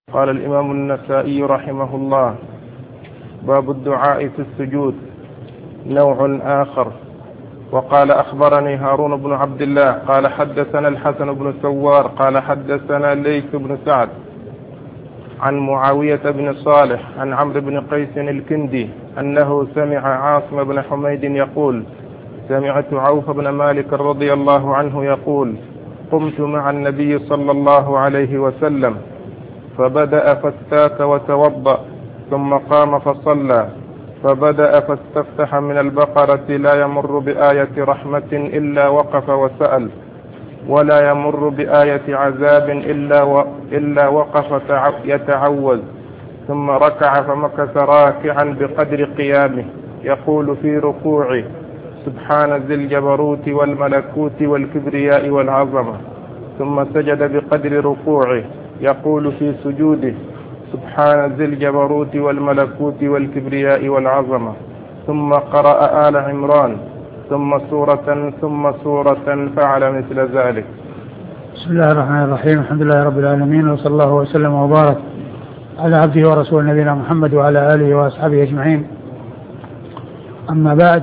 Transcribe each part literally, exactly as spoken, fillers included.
قال الإمام النسائي رحمه الله: باب الدعاء في السجود نوع آخر. وقال: أخبرني هارون بن عبد الله قال حدثنا الحسن بن سوار قال حدثنا ليث بن سعد عن معاوية بن صالح عن عمرو بن قيس الكندي أنه سمع عاصم بن حميد يقول: سمعت عوف بن مالك رضي الله عنه يقول: قمت مع النبي صلى الله عليه وسلم فبدأ فاستاك وتوضأ ثم قام فصلى، فبدأ فاستفتح من البقرة لا يمر بآية رحمة إلا وقف وسأل، ولا يمر بآية عذاب إلا, و... إلا وقف يتعوذ، ثم ركع فمكث راكعا بقدر قيامه يقول في ركوعه: سبحان ذي الجبروت والملكوت والكبرياء والعظمة، ثم سجد بقدر ركوعه يقول في سجوده: سبحان ذي الجبروت والملكوت والكبرياء والعظمة، ثم قرأ آل عمران ثم سورة ثم سورة فعل مثل ذلك. بسم الله الرحمن الرحيم. الحمد لله رب العالمين، وصلى الله وسلم وبارك على عبده ورسوله نبينا محمد وعلى آله وأصحابه أجمعين. أما بعد،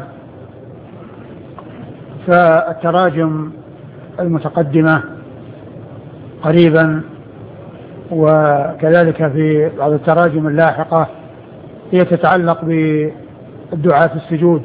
فالتراجم المتقدمة قريبا وكذلك في بعض التراجم اللاحقة هي تتعلق بالدعاء في السجود.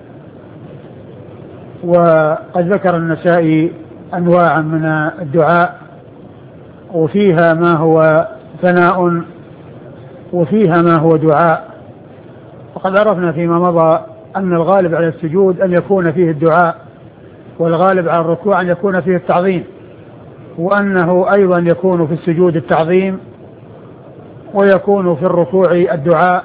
وقد ذكر النسائي أنواعا من الدعاء، وفيها ما هو ثناء وفيها ما هو دعاء. وقد عرفنا فيما مضى أن الغالب على السجود أن يكون فيه الدعاء، والغالب على الركوع أن يكون فيه التعظيم، وأنه أيضا يكون في السجود التعظيم ويكون في الركوع الدعاء.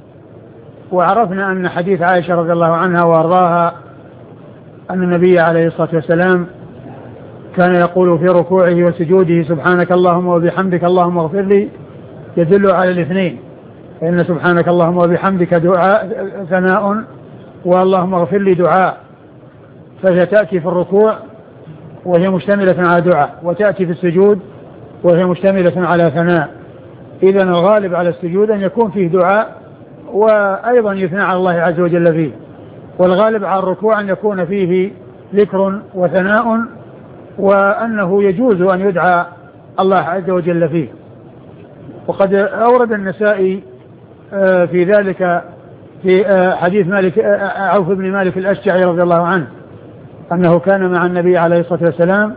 وعرفنا أن حديث عائشة رضي الله عنها وأرضاها أن النبي عليه الصلاة والسلام كان يقول في ركوعه وسجوده: سبحانك اللهم وبحمدك اللهم اغفر لي، يدل على الاثنين، فإن سبحانك اللهم وبحمدك دعاء ثناء، واللهم اغفر لي دعاء، فهي تأتي في الركوع وهي مشتملة على دعاء، وتأتي في السجود وهي مشتملة على ثناء. إذن الغالب على السجود أن يكون فيه دعاء وأيضا يثنى على الله عز وجل فيه، والغالب على الركوع أن يكون فيه ذكر وثناء، وأنه يجوز أن يدعى الله عز وجل فيه. وقد أورد النسائي في ذلك في حديث مالك عوف بن مالك الأشجعي رضي الله عنه أنه كان مع النبي عليه الصلاة والسلام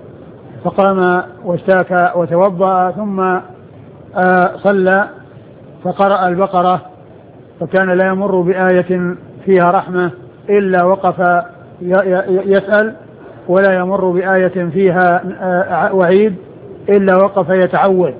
فقام واستاك وتوضأ ثم صلى فقرأ البقرة، فكان لا يمر بآية فيها رحمة إلا وقف يسأل، ولا يمر بآية فيها وعيد إلا وقف يتعوذ،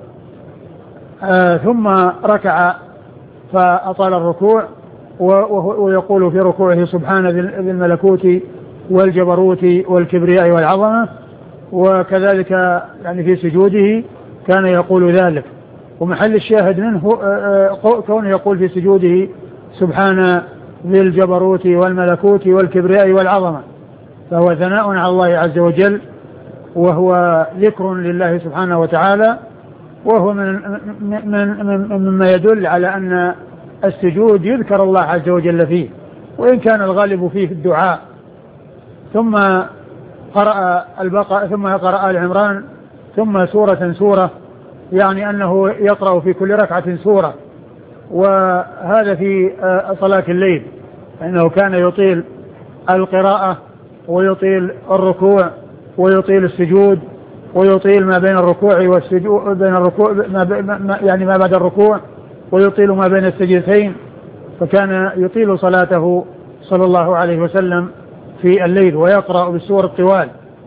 ثم ركع فأطال الركوع ويقول في ركوعه: سبحان ذي الملكوت والجبروت والكبرياء والعظمة. وكذلك يعني في سجوده كان يقول ذلك. ومحل الشاهد منه كونه يقول في سجوده: سبحان ذي الجبروت والملكوت والكبرياء والعظمة، فهو ثناء على الله عز وجل، وهو ذكر لله سبحانه وتعالى، وهو من من من مما يدل على أن السجود يذكر الله عز وجل فيه، وإن كان الغالب فيه الدعاء. ثم قرأ البقرة ثم قرأ آل عمران ثم سورة سورة، يعني أنه يقرأ في كل ركعة سورة، وهذا في صلاة الليل، فإنه كان يطيل القراءة ويطيل الركوع ويطيل السجود ويطيل ما بين الركوع والسجود، بين الركوع ما يعني ما بعد الركوع، ويطيل ما بين السجدتين، فكان يطيل صلاته صلى الله عليه وسلم في الليل ويقرأ بالسور الطوال.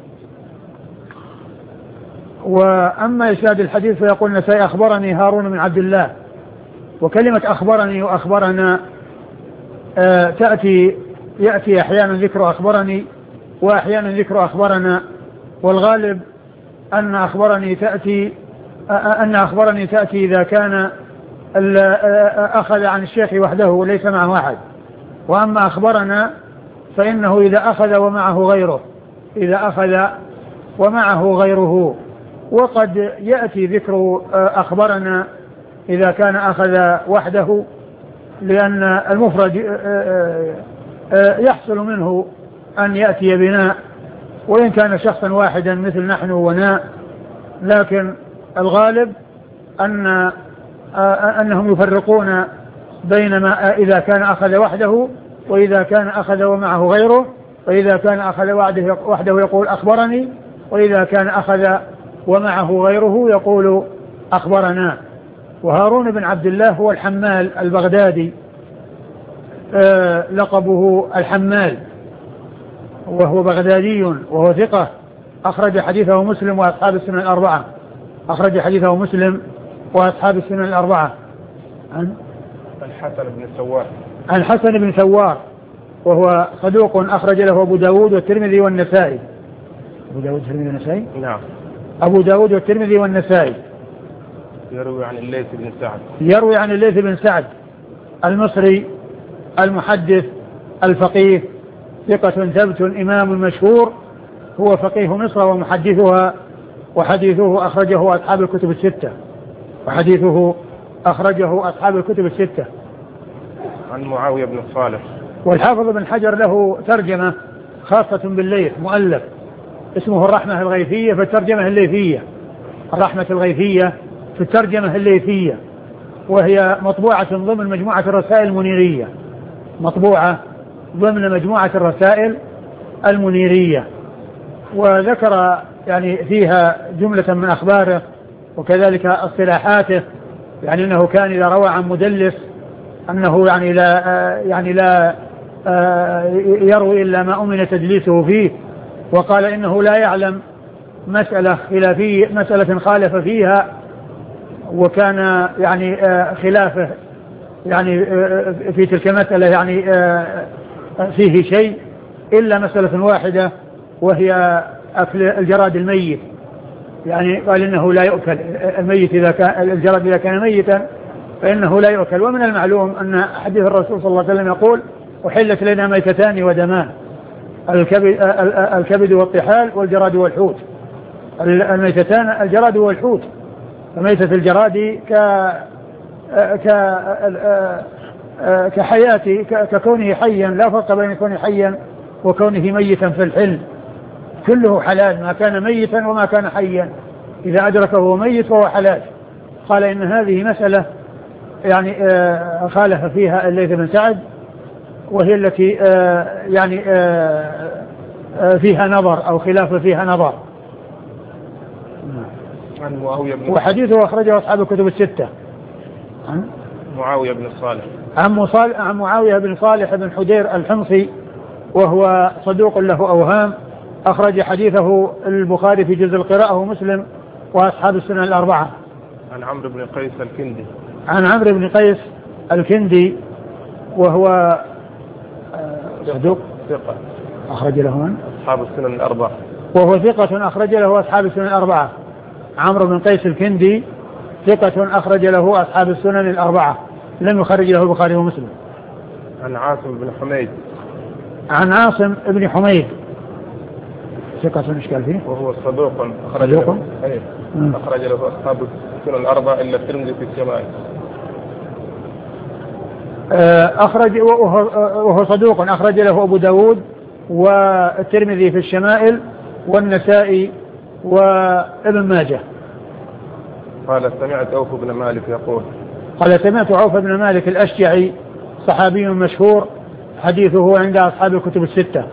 وأما إسناد الحديث فيقول النسائي: أخبرني هارون بن عبد الله. وكلمة أخبرني وأخبرنا آه تأتي يأتي أحيانا ذكر أخبرني وأحيانا ذكر أخبرنا، والغالب أن أخبرني تأتي أن أخبرني تأتي إذا كان أخذ عن الشيخ وحده وليس معه أحد. وأما أخبرنا فإنه إذا أخذ ومعه غيره إذا أخذ ومعه غيره. وقد يأتي ذكر أخبرنا إذا كان أخذ وحده، لأن المفرد يحصل منه أن يأتي بناء وإن كان شخصا واحدا مثل نحن وناء، لكن الغالب أن أنهم يفرقون بين ما إذا كان أخذ وحده وإذا كان أخذ ومعه غيره، وإذا كان أخذ وحده يقول أخبرني، وإذا كان أخذ ومعه غيره يقول أخبرنا. وهارون بن عبد الله هو الحمال البغدادي، آه لقبه الحمال، وهو بغدادي وهو ثقة، أخرج حديثه مسلم وأصحاب السنن الأربعة. أخرج حديثه مسلم وأصحاب السنن الأربعة. عن الحسن بن سوار. عن الحسن بن سوار وهو صدوق أخرج له أبو داود والترمذي والنسائي. أبو داود والترمذي والنسائي؟ نعم. أبو داود والترمذي والنسائي. يروي عن الليث بن سعد. يروي عن الليث بن سعد المصري المحدث الفقيه، ثقة ثبت إمام مشهور، هو فقيه مصر ومحدثها، وحديثه أخرجه أصحاب الكتب الستة وحديثه أخرجه أصحاب الكتب الستة. عن معاوية بن صالح. والحافظ بن حجر له ترجمة خاصة بالليث، مؤلف اسمه الرحمة الغيثية في الترجمة الليثية، الرحمة الغيثية في الترجمة الليثية، وهي مطبوعة ضمن مجموعة الرسائل المنيرية، مطبوعة ضمن مجموعة الرسائل المنيرية. وذكر يعني فيها جملة من أخباره وكذلك اصطلاحاته، يعني أنه كان إذا روى عن مدلس أنه يعني لا يعني لا يروي إلا ما أمن تدليسه فيه، وقال إنه لا يعلم مسألة خلافية مسألة خالف فيها وكان يعني خلافه يعني في تلك المسألة يعني فيه شيء إلا مسألة واحدة وهي أكل الجراد الميت. يعني قال إنه لا يؤكل الميت إذا كان الجراد إذا كان ميتا فإنه لا يؤكل. ومن المعلوم أن حديث الرسول صلى الله عليه وسلم يقول أحلت لنا ميتتان ودمان، الكبد, الكبد والطحال والجراد والحوت. الميتتان الجراد والحوت، فميتة الجراد ك ك كحياتي ككونه حيا، لا فرق بين كونه حيا وكونه ميتا في الحل، كله حلال ما كان ميتا وما كان حيا، إذا أدركه ميت فهو حلال. قال إن هذه مسألة يعني خالف فيها الليث بن سعد، وهي التي يعني فيها نظر أو خلاف فيها نظر. عن معاوية بن وحديثه أخرجه أصحاب الكتب الستة. عن معاوية بن صالح. عن, عن معاوية بن صالح بن حدير الحمصي وهو صدوق له أوهام، أخرج حديثه البخاري في جزء القراءة ومسلم وأصحاب السنن الأربعة. عن عمرو بن قيس الكندي. عن عمرو بن قيس الكندي وهو صدوق ثقة أخرج له من؟ أصحاب السنن الأربعة. وهو ثقة أخرج له أصحاب السنن الأربعة. عمرو بن قيس الكندي ثقة أخرج له أصحاب السنن الأربعة، لم يخرج له البخاري ومسلم. عن عاصم بن حميد. عن عاصم بن حميد ثقة إشكال فيه وهو صدوق أخرج له أخرج له أصحاب السنن الأربعة إلا الترمذي في الشمائل. أخرج وهو صدوق أخرج له أبو داود والترمذي في الشمائل والنسائي وابن ماجه. قال سمعت عوف بن مالك يقول قال سمعت عوف بن مالك الأشجعي صحابي مشهور، حديثه عند أصحاب الكتب الستة.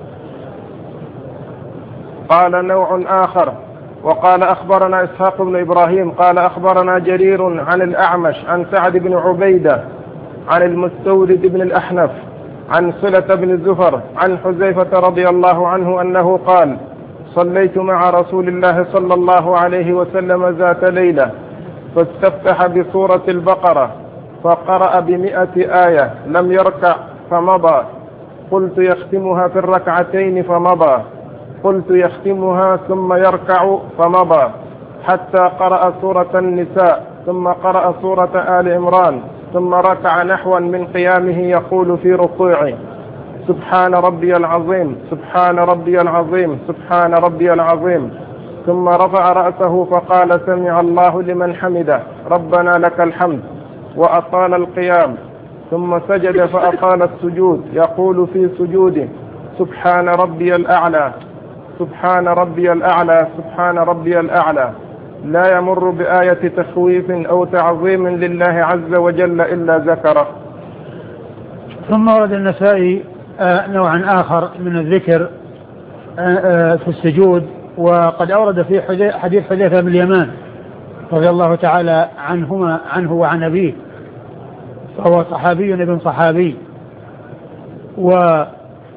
قال نوع آخر وقال أخبرنا إسحاق بن إبراهيم قال أخبرنا جرير عن الأعمش عن سعد بن عبيدة عن المستورد بن الأحنف عن صلة بن الزفر عن حذيفة رضي الله عنه أنه قال صليت مع رسول الله صلى الله عليه وسلم ذات ليلة فاستفتح بسورة البقرة فقرأ بمئة آية لم يركع فمضى، قلت يختمها في الركعتين فمضى، قلت يختمها ثم يركع فمضى، حتى قرأ سورة النساء ثم قرأ سورة آل عمران ثم ركع نحوا من قيامه يقول في ركوعه سبحان ربي العظيم سبحان ربي العظيم سبحان ربي العظيم، ثم رفع رأسه فقال سمع الله لمن حمده ربنا لك الحمد، وأطال القيام، ثم سجد فأطال السجود يقول في سجوده سبحان ربي الأعلى سبحان ربي الأعلى سبحان ربي الأعلى، لا يمر بآية تخويف أو تعظيم لله عز وجل إلا ذكره. ثم ورد النسائي نوعا آخر من الذكر في السجود، وقد أورد في حديث حذيفة بن اليمان رضي الله تعالى عنهما عنه وعن أبيه، فهو صحابي ابن صحابي، وذكر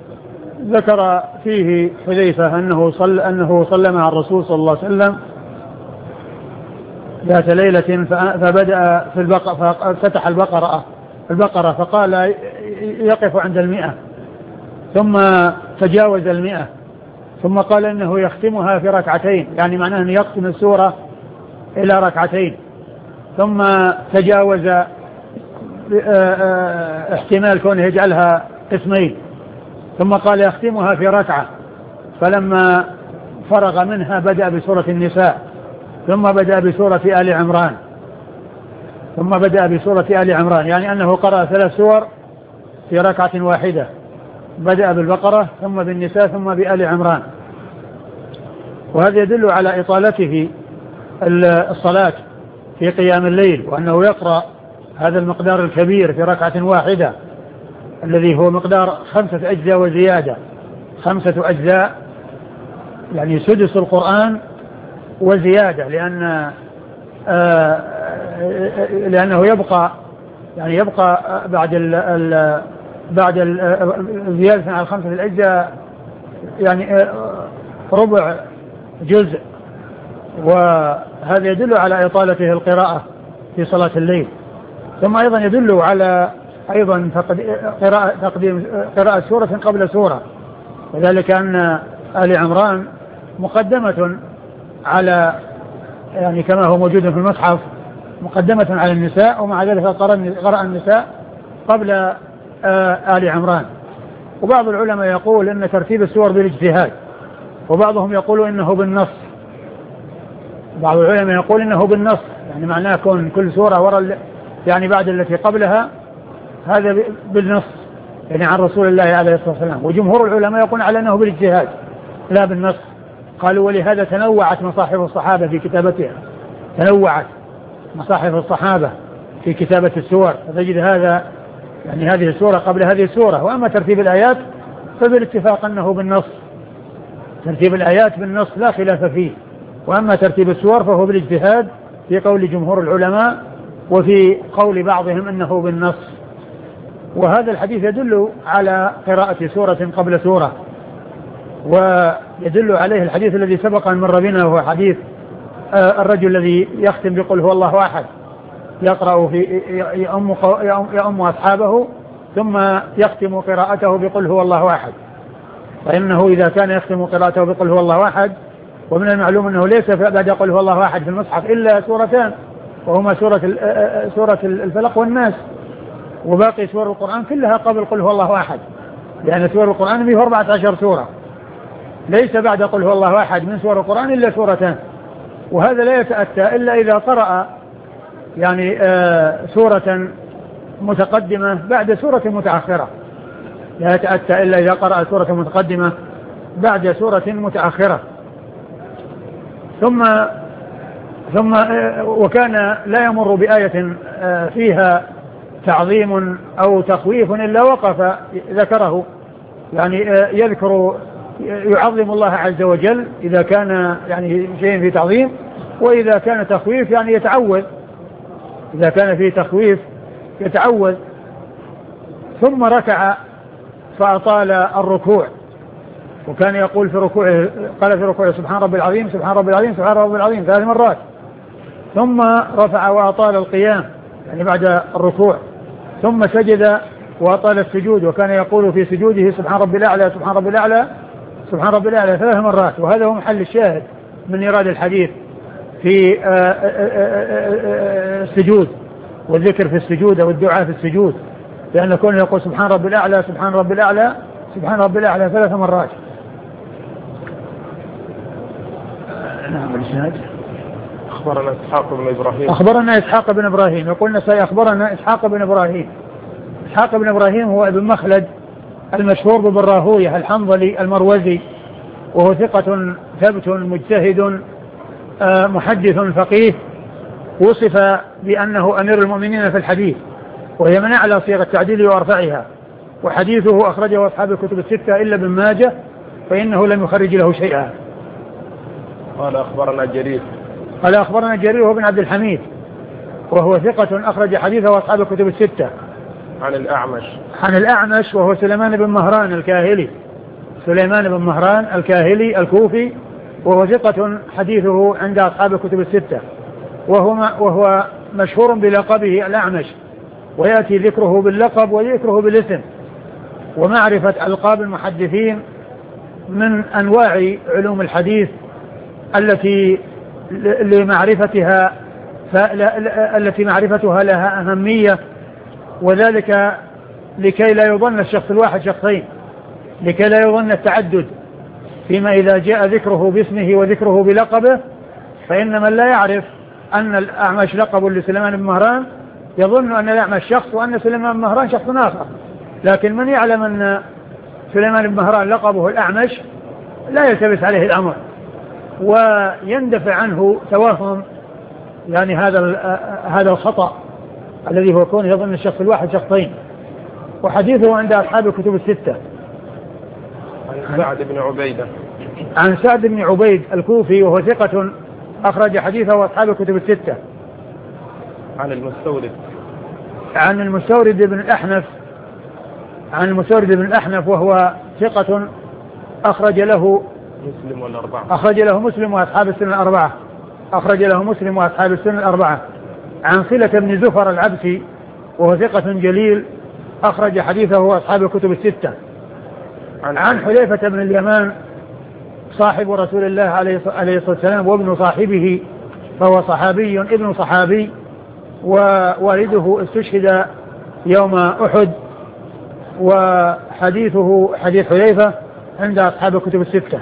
فيه حذيفة أنه صلى أنه صلى مع الرسول صلى الله عليه وسلم ذات ليلة فبدأ في البقرة ففتح البقرة البقرة فقال يقف عند المئة، ثم تجاوز المئة، ثم قال إنه يختمها في ركعتين، يعني معناه أنه يختم السورة إلى ركعتين، ثم تجاوز احتمال كونه يجعلها قسمين، ثم قال يختمها في ركعة، فلما فرغ منها بدأ بسورة النساء، ثم بدأ بسورة آل عمران ثم بدأ بسورة آل عمران يعني أنه قرأ ثلاث سور في ركعة واحدة، بدأ بالبقرة ثم بالنساء ثم بآل عمران. وهذا يدل على إطالته الصلاة في قيام الليل، وأنه يقرأ هذا المقدار الكبير في ركعة واحدة الذي هو مقدار خمسة أجزاء وزيادة، خمسة أجزاء يعني سدس القرآن وزيادة، لأن آه لأنه يبقى يعني يبقى بعد ال ال بعد الزيادة على الخمسة الأجزاء يعني ربع جزء، وهذا يدل على إطالته القراءة في صلاة الليل. ثم أيضا يدل على أيضا قراءة تقديم قراءة سورة قبل سورة، وذلك أن آل عمران مقدمة على يعني كما هو موجود في المصحف مقدمة على النساء، ومع ذلك قرأ النساء قبل آل عمران. وبعض العلماء يقول أن ترتيب السور بالاجتهاد، وبعضهم يقول إنه بالنص، بعض العلماء يقول إنه بالنص، يعني معناه كون كل سورة وراء يعني بعد التي قبلها، هذا بالنص يعني عن رسول الله عليه الصلاة والسلام. وجمهور العلماء يقول على أنه بالاجتهاد لا بالنص، قالوا ولهذا تنوعت مصاحف الصحابة في كتابتها، تنوعت مصاحف الصحابة في كتابة السور، فتجد هذا يعني هذه السورة قبل هذه السورة. وأما ترتيب الآيات فبالاتفاق أنه بالنص، ترتيب الآيات بالنص لا خلاف فيه، وأما ترتيب السور فهو بالاجتهاد في قول جمهور العلماء، وفي قول بعضهم أنه بالنص. وهذا الحديث يدل على قراءة سورة قبل سورة، ويدل عليه الحديث الذي سبق أن مر بنا، وهو حديث الرجل الذي يختم بقل هو الله أحد، يقرأ في يأم, يأم أصحابه ثم يختم قراءته بقل هو الله أحد، فإنه إذا كان يختم قراءته بقل هو الله أحد، ومن المعلوم أنه ليس بعد قل هو الله أحد في المصحف إلا سورتان، وهما سورة سورة الفلق والناس، وباقي سور القرآن كلها قبل قل هو الله أحد، لأن سور القرآن فيه أربعة عشر سورة، ليس بعد قل هو الله أحد من سور القرآن إلا سورتان. وهذا لا يتأتى إلا إذا قرأ يعني آه سورة متقدمة بعد سورة متأخرة، لا يتأتى إلا إذا قرأ سورة متقدمة بعد سورة متأخرة. ثم ثم آه وكان لا يمر بآية آه فيها تعظيم أو تخويف إلا وقف ذكره، يعني آه يذكر يعظم الله عز وجل إذا كان يعني شيء في تعظيم، وإذا كان تخويف يعني يتعوذ، إذا كان فيه تخويف يتعوذ. ثم ركع فأطال الركوع، وكان يقول في ركوعه قال في ركوعه سبحان ربي العظيم سبحان ربي العظيم سبحان ربي العظيم ثلاث مرات. ثم رفع وأطال القيام يعني بعد الركوع، ثم سجد وأطال السجود، وكان يقول في سجوده سبحان ربي الأعلى سبحان ربي الأعلى سبحان ربي الأعلى ثلاث مرات. وهذا هو محل الشاهد من إيراد الحديث في السجود والذكر في السجود أو الدعاء في السجود، لأن كونه يقول سبحان ربي الأعلى سبحان ربي الأعلى سبحان ربي الأعلى ثلاث مرات. نعم. الإسناد أخبرنا إسحاق بن إبراهيم أخبرنا إسحاق بن إبراهيم يقول النسائي أخبرنا إسحاق بن إبراهيم. إسحاق بن إبراهيم هو ابن مخلد المشهور بابن راهويه الحنظلي المروزي، وهو ثقة ثبت مجتهد محدث فقيه، وصف بأنه أمير المؤمنين في الحديث، وهي من أعلى صيغ التعديل وأرفعها، وحديثه أخرجه أصحاب الكتب الستة إلا ابن ماجه فإنه لم يخرج له شيئا. قال أخبرنا جرير قال أخبرنا جرير هو بن عبد الحميد وهو ثقة أخرج حديثه أصحاب الكتب الستة. عن الأعمش عن الأعمش وهو سليمان بن مهران الكاهلي سليمان بن مهران الكاهلي الكوفي، وهو ثقة حديثه عند أصحاب الكتب الستة، وهو, وهو مشهور بلقبه الأعمش، ويأتي ذكره باللقب وذكره بالاسم. ومعرفة ألقاب المحدثين من أنواع علوم الحديث التي لمعرفتها التي معرفتها لها أهمية، وذلك لكي لا يظن الشخص الواحد شخصين، لكي لا يظن التعدد فيما إذا جاء ذكره باسمه وذكره بلقبه، فإن من لا يعرف أن الأعمش لقب لسليمان بن مهران يظن أن الأعمش شخص وأن سليمان بن مهران شخص آخر، لكن من يعلم أن سليمان بن مهران لقبه الأعمش لا يلتبس عليه الأمر ويندفع عنه توهم يعني هذا هذا الخطأ الذي هو كون يظن الشخص الواحد شخصين. وحديثه عند أصحاب الكتب الستة. عن سعد بن عبيدة عن سعد بن عبيد الكوفي وهو ثقة أخرج حديثه أصحاب الكتب الستة. عن المستورد عن المستورد بن الأحنف عن المستورد بن الأحنف وهو ثقة أخرج له مسلم والأربعة أخرج له مسلم وأصحاب السنة الأربعة أخرج له مسلم وأصحاب السنة الأربعة. عن صلة بن زفر العبسي وهو ثقة جليل أخرج حديثه أصحاب الكتب الستة. عن, عن حذيفة بن اليمان صاحب رسول الله عليه الصلاة والسلام وابن صاحبه، فهو صحابي ابن صحابي، ووالده استشهد يوم أحد، وحديثه حديث حذيفة عند أصحاب الكتب الستة.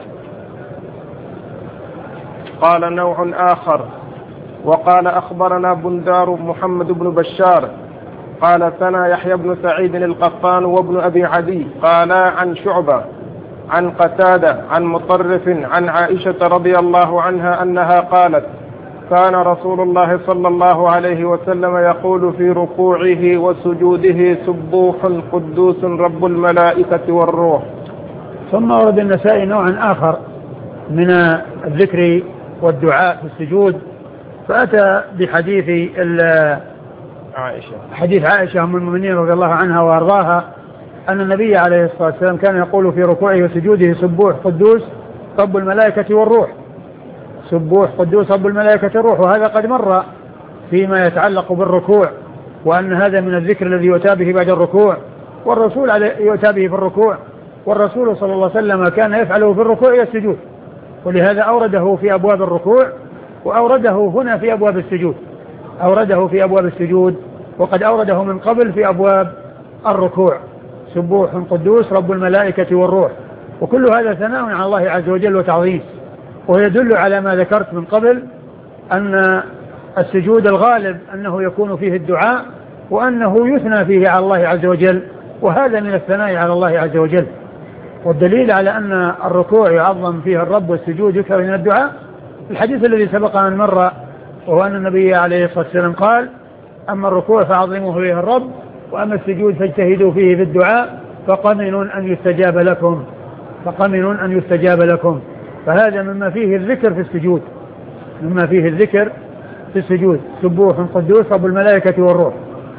قال نوع آخر وقال أخبرنا بندار محمد بن بشار قال ثنا يحيى بن سعيد القطان وابن أبي عدي قال عن شعبة عن قتادة عن مطرف عن عائشة رضي الله عنها أنها قالت كان رسول الله صلى الله عليه وسلم يقول في ركوعه وسجوده سبوح قدوس رب الملائكة والروح. ثم ورد النسائي نوعا آخر من الذكر والدعاء في السجود، فأتى بحديث عائشة حديث عائشة أم المؤمنين رضي الله عنها وأرضاها أن النبي عليه الصلاة والسلام كان يقول في ركوعه وسجوده سبوح قدوس رب الملائكة والروح. سبوح قدوس رب الملائكة والروح، وهذا قد مر فيما يتعلق بالركوع، وأن هذا من الذكر الذي يؤتى به بعد الركوع، والرسول يؤتى به في الركوع، والرسول صلى الله عليه وسلم كان يفعله في الركوع والسجود، ولهذا أورده في أبواب الركوع وأورده هنا في أبواب السجود أورده في أبواب السجود وقد أورده من قبل في أبواب الركوع. سبوح قدوس رب الملائكة والروح، وكل هذا ثناء على الله عز وجل وتعظيم، ويدل على ما ذكرت من قبل أن السجود الغالب أنه يكون فيه الدعاء، وأنه يثنى فيه على الله عز وجل، وهذا من الثناء على الله عز وجل. والدليل على أن الركوع يعظم فيه الرب والسجود يكثر من الدعاء الحديث الذي سبق أن مر، وهو أن النبي عليه الصلاة والسلام قال أما الركوع فعظموه فيه الرب، وأما السجود فاجتهدوا فيه في الدعاء فقمن أن يستجاب لكم فقمن أن يستجاب لكم. فهذا مما فيه الذكر في السجود مما فيه الذكر في السجود سبوح قدوس رب الملائكة والروح.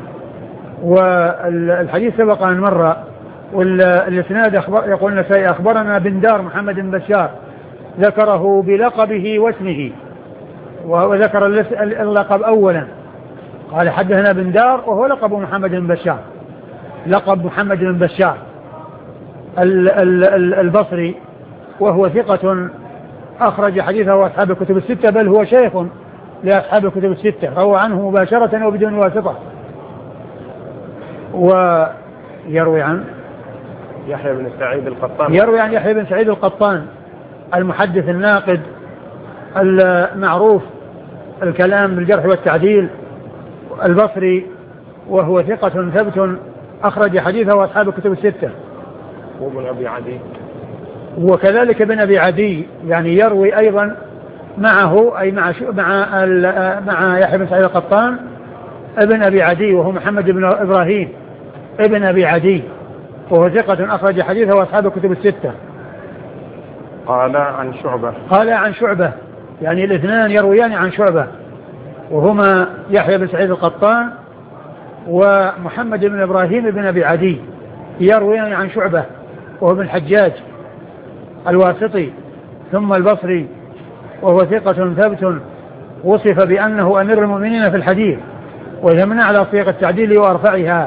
والحديث سبق أن مر. والإسناد يقول النسائي أخبرنا بندار محمد بن بشار ذكره بلقبه واسمه، وذكر اللقب أولا قال حدثنا بندار وهو لقب محمد بن بشار لقب محمد بن بشار البصري، وهو ثقة أخرج حديثه أصحاب الكتب الستة، بل هو شيخ لأصحاب الكتب الستة، روى عنه مباشرة وبدون واسطة. ويروي عن يحيى بن سعيد القطان يروي عن يحيى بن سعيد القطان المحدث الناقد المعروف الكلام بالجرح والتعديل. البصري وهو ثقة ثبت أخرج حديثه أصحاب الكتب الستة. وابن أبي عدي وكذلك ابن أبي عدي يعني يروي أيضا معه أي مع مع مع يحيى بن سعيد القطان ابن أبي عدي وهو محمد بن إبراهيم ابن أبي عدي وهو ثقة أخرج حديثه وأصحاب الكتب الستة. قال عن شعبة قال عن شعبة يعني الاثنان يرويان عن شعبة وهما يحيى بن سعيد القطان ومحمد بن إبراهيم بن أبي عدي يرويان عن شعبة وهو ابن الحجاج الواسطي ثم البصري وهو ثقة ثبت وصف بأنه أمير المؤمنين في الحديث ويمنع على صيغ التعديل وأرفعها.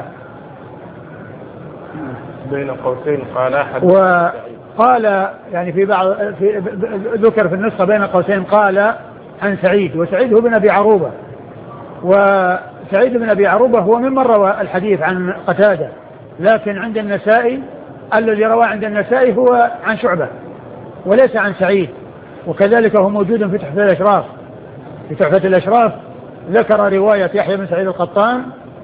بين قوسين قال أحد وقال يعني في بعض في ذكر في النسخة بين قوسين قال عن سعيد وسعيد هو بن أبي عروبة وسعيد بن أبي عروبة هو ممن روى الحديث عن قتادة لكن عند النسائي الذي روى عند النسائي هو عن شعبة وليس عن سعيد. وكذلك هو موجود في تحفة الأشراف في تحفة الأشراف ذكر رواية يحيى بن سعيد القطان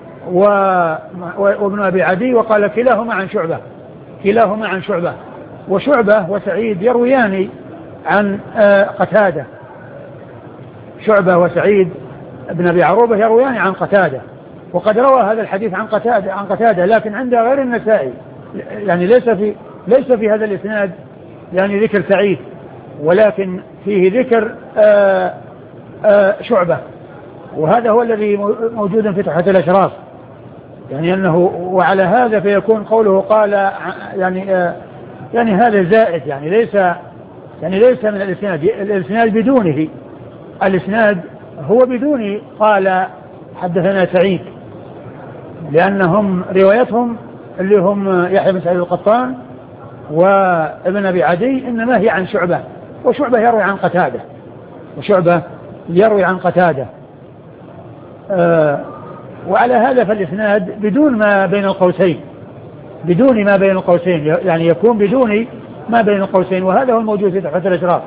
وابن أبي عدي وقال كلاهما عن شعبة كلاهما عن شعبة وشعبة وسعيد يرويان عن قتادة. شعبة وسعيد بن أبي عروبة يرويان عن قتادة وقد روى هذا الحديث عن قتادة عن قتادة لكن عند غير النسائي يعني ليس في ليس في هذا الإسناد يعني ذكر سعيد ولكن فيه ذكر آآ آآ شعبة وهذا هو الذي موجود في تحفة الأشراف يعني أنه وعلى هذا فيكون قوله قال يعني يعني هذا زائد يعني ليس يعني ليس من الإسناد الإسناد بدونه الإسناد هو بدون قال حدثنا سعيد لأنهم روايتهم اللي هم يحيى بن سعيد القطان وابن أبي عدي إنما هي عن شعبة وشعبة يروي عن قتادة وشعبة يروي عن قتادة آه وعلى هذا فالإسناد بدون ما بين القوسين بدون ما بين القوسين يعني يكون بدون ما بين القوسين وهذا هو الموجود في تحفة الأشراف.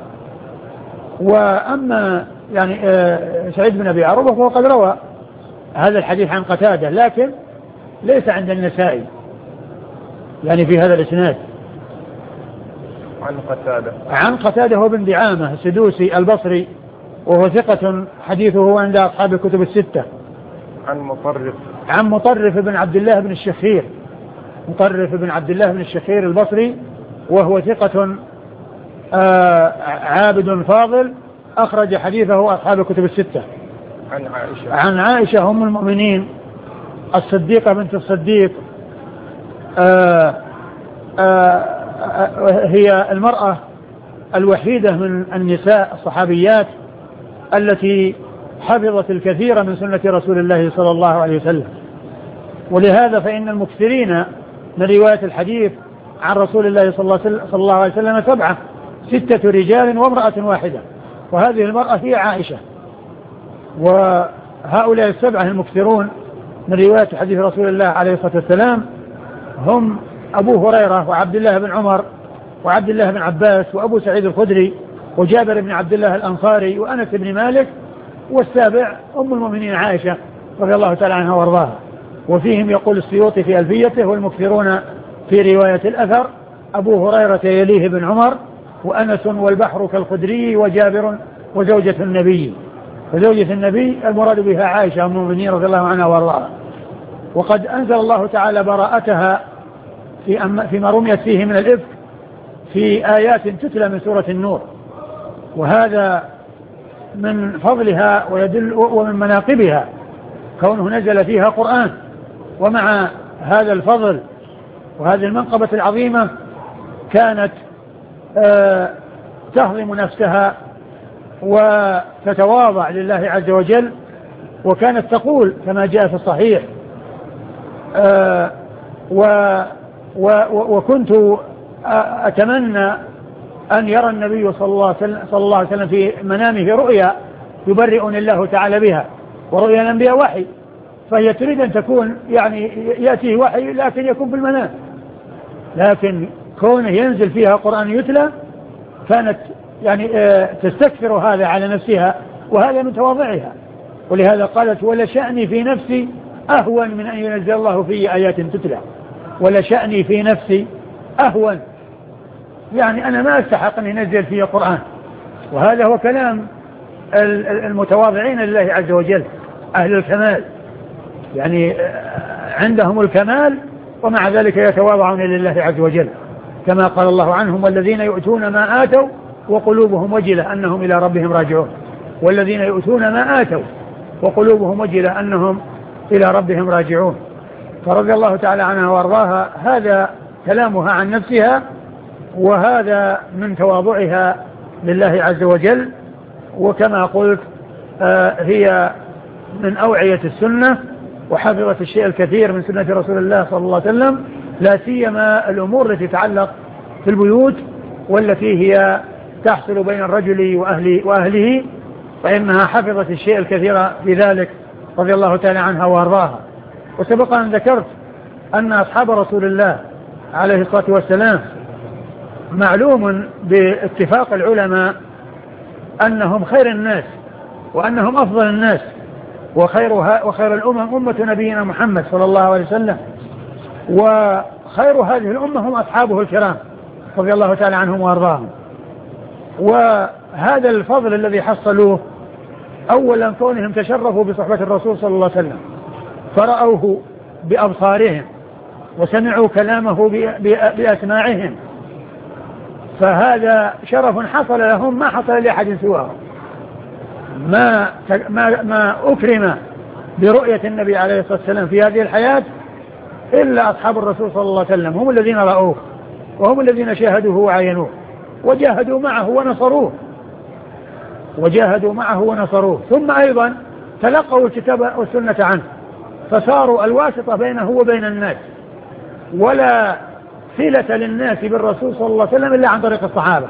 وأما يعني آه سعيد بن أبي عروبة فهو قد روى هذا الحديث عن قتادة لكن ليس عند النسائي يعني في هذا الإسناد. عن قتادة عن قتادة هو بن دعامة السدوسي البصري وهو ثقة حديثه عند أصحاب الكتب الستة. عن مطرف عن مطرف بن عبد الله بن الشخير مطرف بن عبد الله بن الشخير البصري وهو ثقة آه عابد فاضل أخرج حديثه أصحاب الكتب الستة. عن عائشة عن عائشة أم المؤمنين الصديقة بنت الصديق آه آه هي المرأة الوحيدة من النساء الصحابيات التي حفظت الكثير من سنة رسول الله صلى الله عليه وسلم ولهذا فإن المكثرين من رواية الحديث عن رسول الله صلى الله عليه وسلم سبعة ستة رجال وامرأة واحدة وهذه المرأة هي عائشة. وهؤلاء السبعة المكثرون من رواية حديث رسول الله عليه الصلاة والسلام هم أبو هريرة وعبد الله بن عمر وعبد الله بن عباس وأبو سعيد الخدري وجابر بن عبد الله الأنصاري وأنس بن مالك والسابع أم المؤمنين عائشة رضي الله تعالى عنها وارضاها. وفيهم يقول السيوطي في ألفيته والمكثرون في رواية الأثر أبو هريرة يليه بن عمر وأنس والبحر كالخدري وجابر وزوجة النبي وزوجة النبي المراد بها عائشة أم المؤمنين رضي الله عنها وارضاها. وقد أنزل الله تعالى براءتها في أم فيما رميت فيه من الإفك في آيات تتلى من سورة النور وهذا من فضلها ويدل ومن مناقبها كونه نزل فيها قرآن. ومع هذا الفضل وهذه المنقبة العظيمة كانت آه تهضم نفسها وتتواضع لله عز وجل وكانت تقول كما جاء في الصحيح آه و و وكنت أتمنى أن يرى النبي صلى الله عليه وسلم, صلى الله عليه وسلم في منامه رؤيا يبرئني الله تعالى بها ورؤيا الأنبياء وحي فهي تريد أن تكون يعني يأتيه وحي لكن يكون في المنام لكن كونه ينزل فيها قرآن يتلى كانت يعني تستكثر هذا على نفسها وهذا من تواضعها. ولهذا قالت ولشأني في نفسي أهون من أن ينزل الله في آيات تتلى. ولشأني في نفسي أهون، يعني أنا ما أستحق أن ينزل في قرآن. وهذا هو كلام المتواضعين لله عز وجل، أهل الكمال، يعني عندهم الكمال ومع ذلك يتواضعون لله عز وجل، كما قال الله عنهم والذين يؤتون ما آتوا وقلوبهم وجلة أنهم إلى ربهم راجعون. والذين يؤتون ما آتوا وقلوبهم وجلة أنهم إلى ربهم راجعون. فرضي الله تعالى عنها وارضاها. هذا كلامها عن نفسها، وهذا من تواضعها لله عز وجل. وكما قلت آه هي من أوعية السنة، وحفظت الشيء الكثير من سنة رسول الله صلى الله عليه وسلم، لا سيما الأمور التي تتعلق في البيوت والتي هي تحصل بين الرجل وأهله, وأهله فإنها حفظت الشيء الكثير في ذلك رضي الله تعالى عنها وارضاها. وسبق أن ذكرت أن أصحاب رسول الله عليه الصلاة والسلام معلوم باتفاق العلماء أنهم خير الناس وأنهم أفضل الناس، وخيرها وخير الأمم أمة نبينا محمد صلى الله عليه وسلم، وخير هذه الأمة هم أصحابه الكرام رضي الله تعالى عنهم وارضاهم. وهذا الفضل الذي حصلوه أولا كونهم تشرفوا بصحبة الرسول صلى الله عليه وسلم، فرأوه بأبصارهم وسمعوا كلامه بأسماعهم، فهذا شرف حصل لهم ما حصل لأحد سواهم. ما, ما, ما أكرم برؤية النبي عليه الصلاة والسلام في هذه الحياة إلا أصحاب الرسول صلى الله عليه وسلم، هم الذين رأوه وهم الذين شاهدوه وعاينوه وجاهدوا معه ونصروه وجاهدوا معه ونصروه ثم أيضا تلقوا الكتاب والسنة عنه، فصاروا الواسطة بينه وبين الناس، ولا صلة للناس بالرسول صلى الله عليه وسلم إلا عن طريق الصحابة.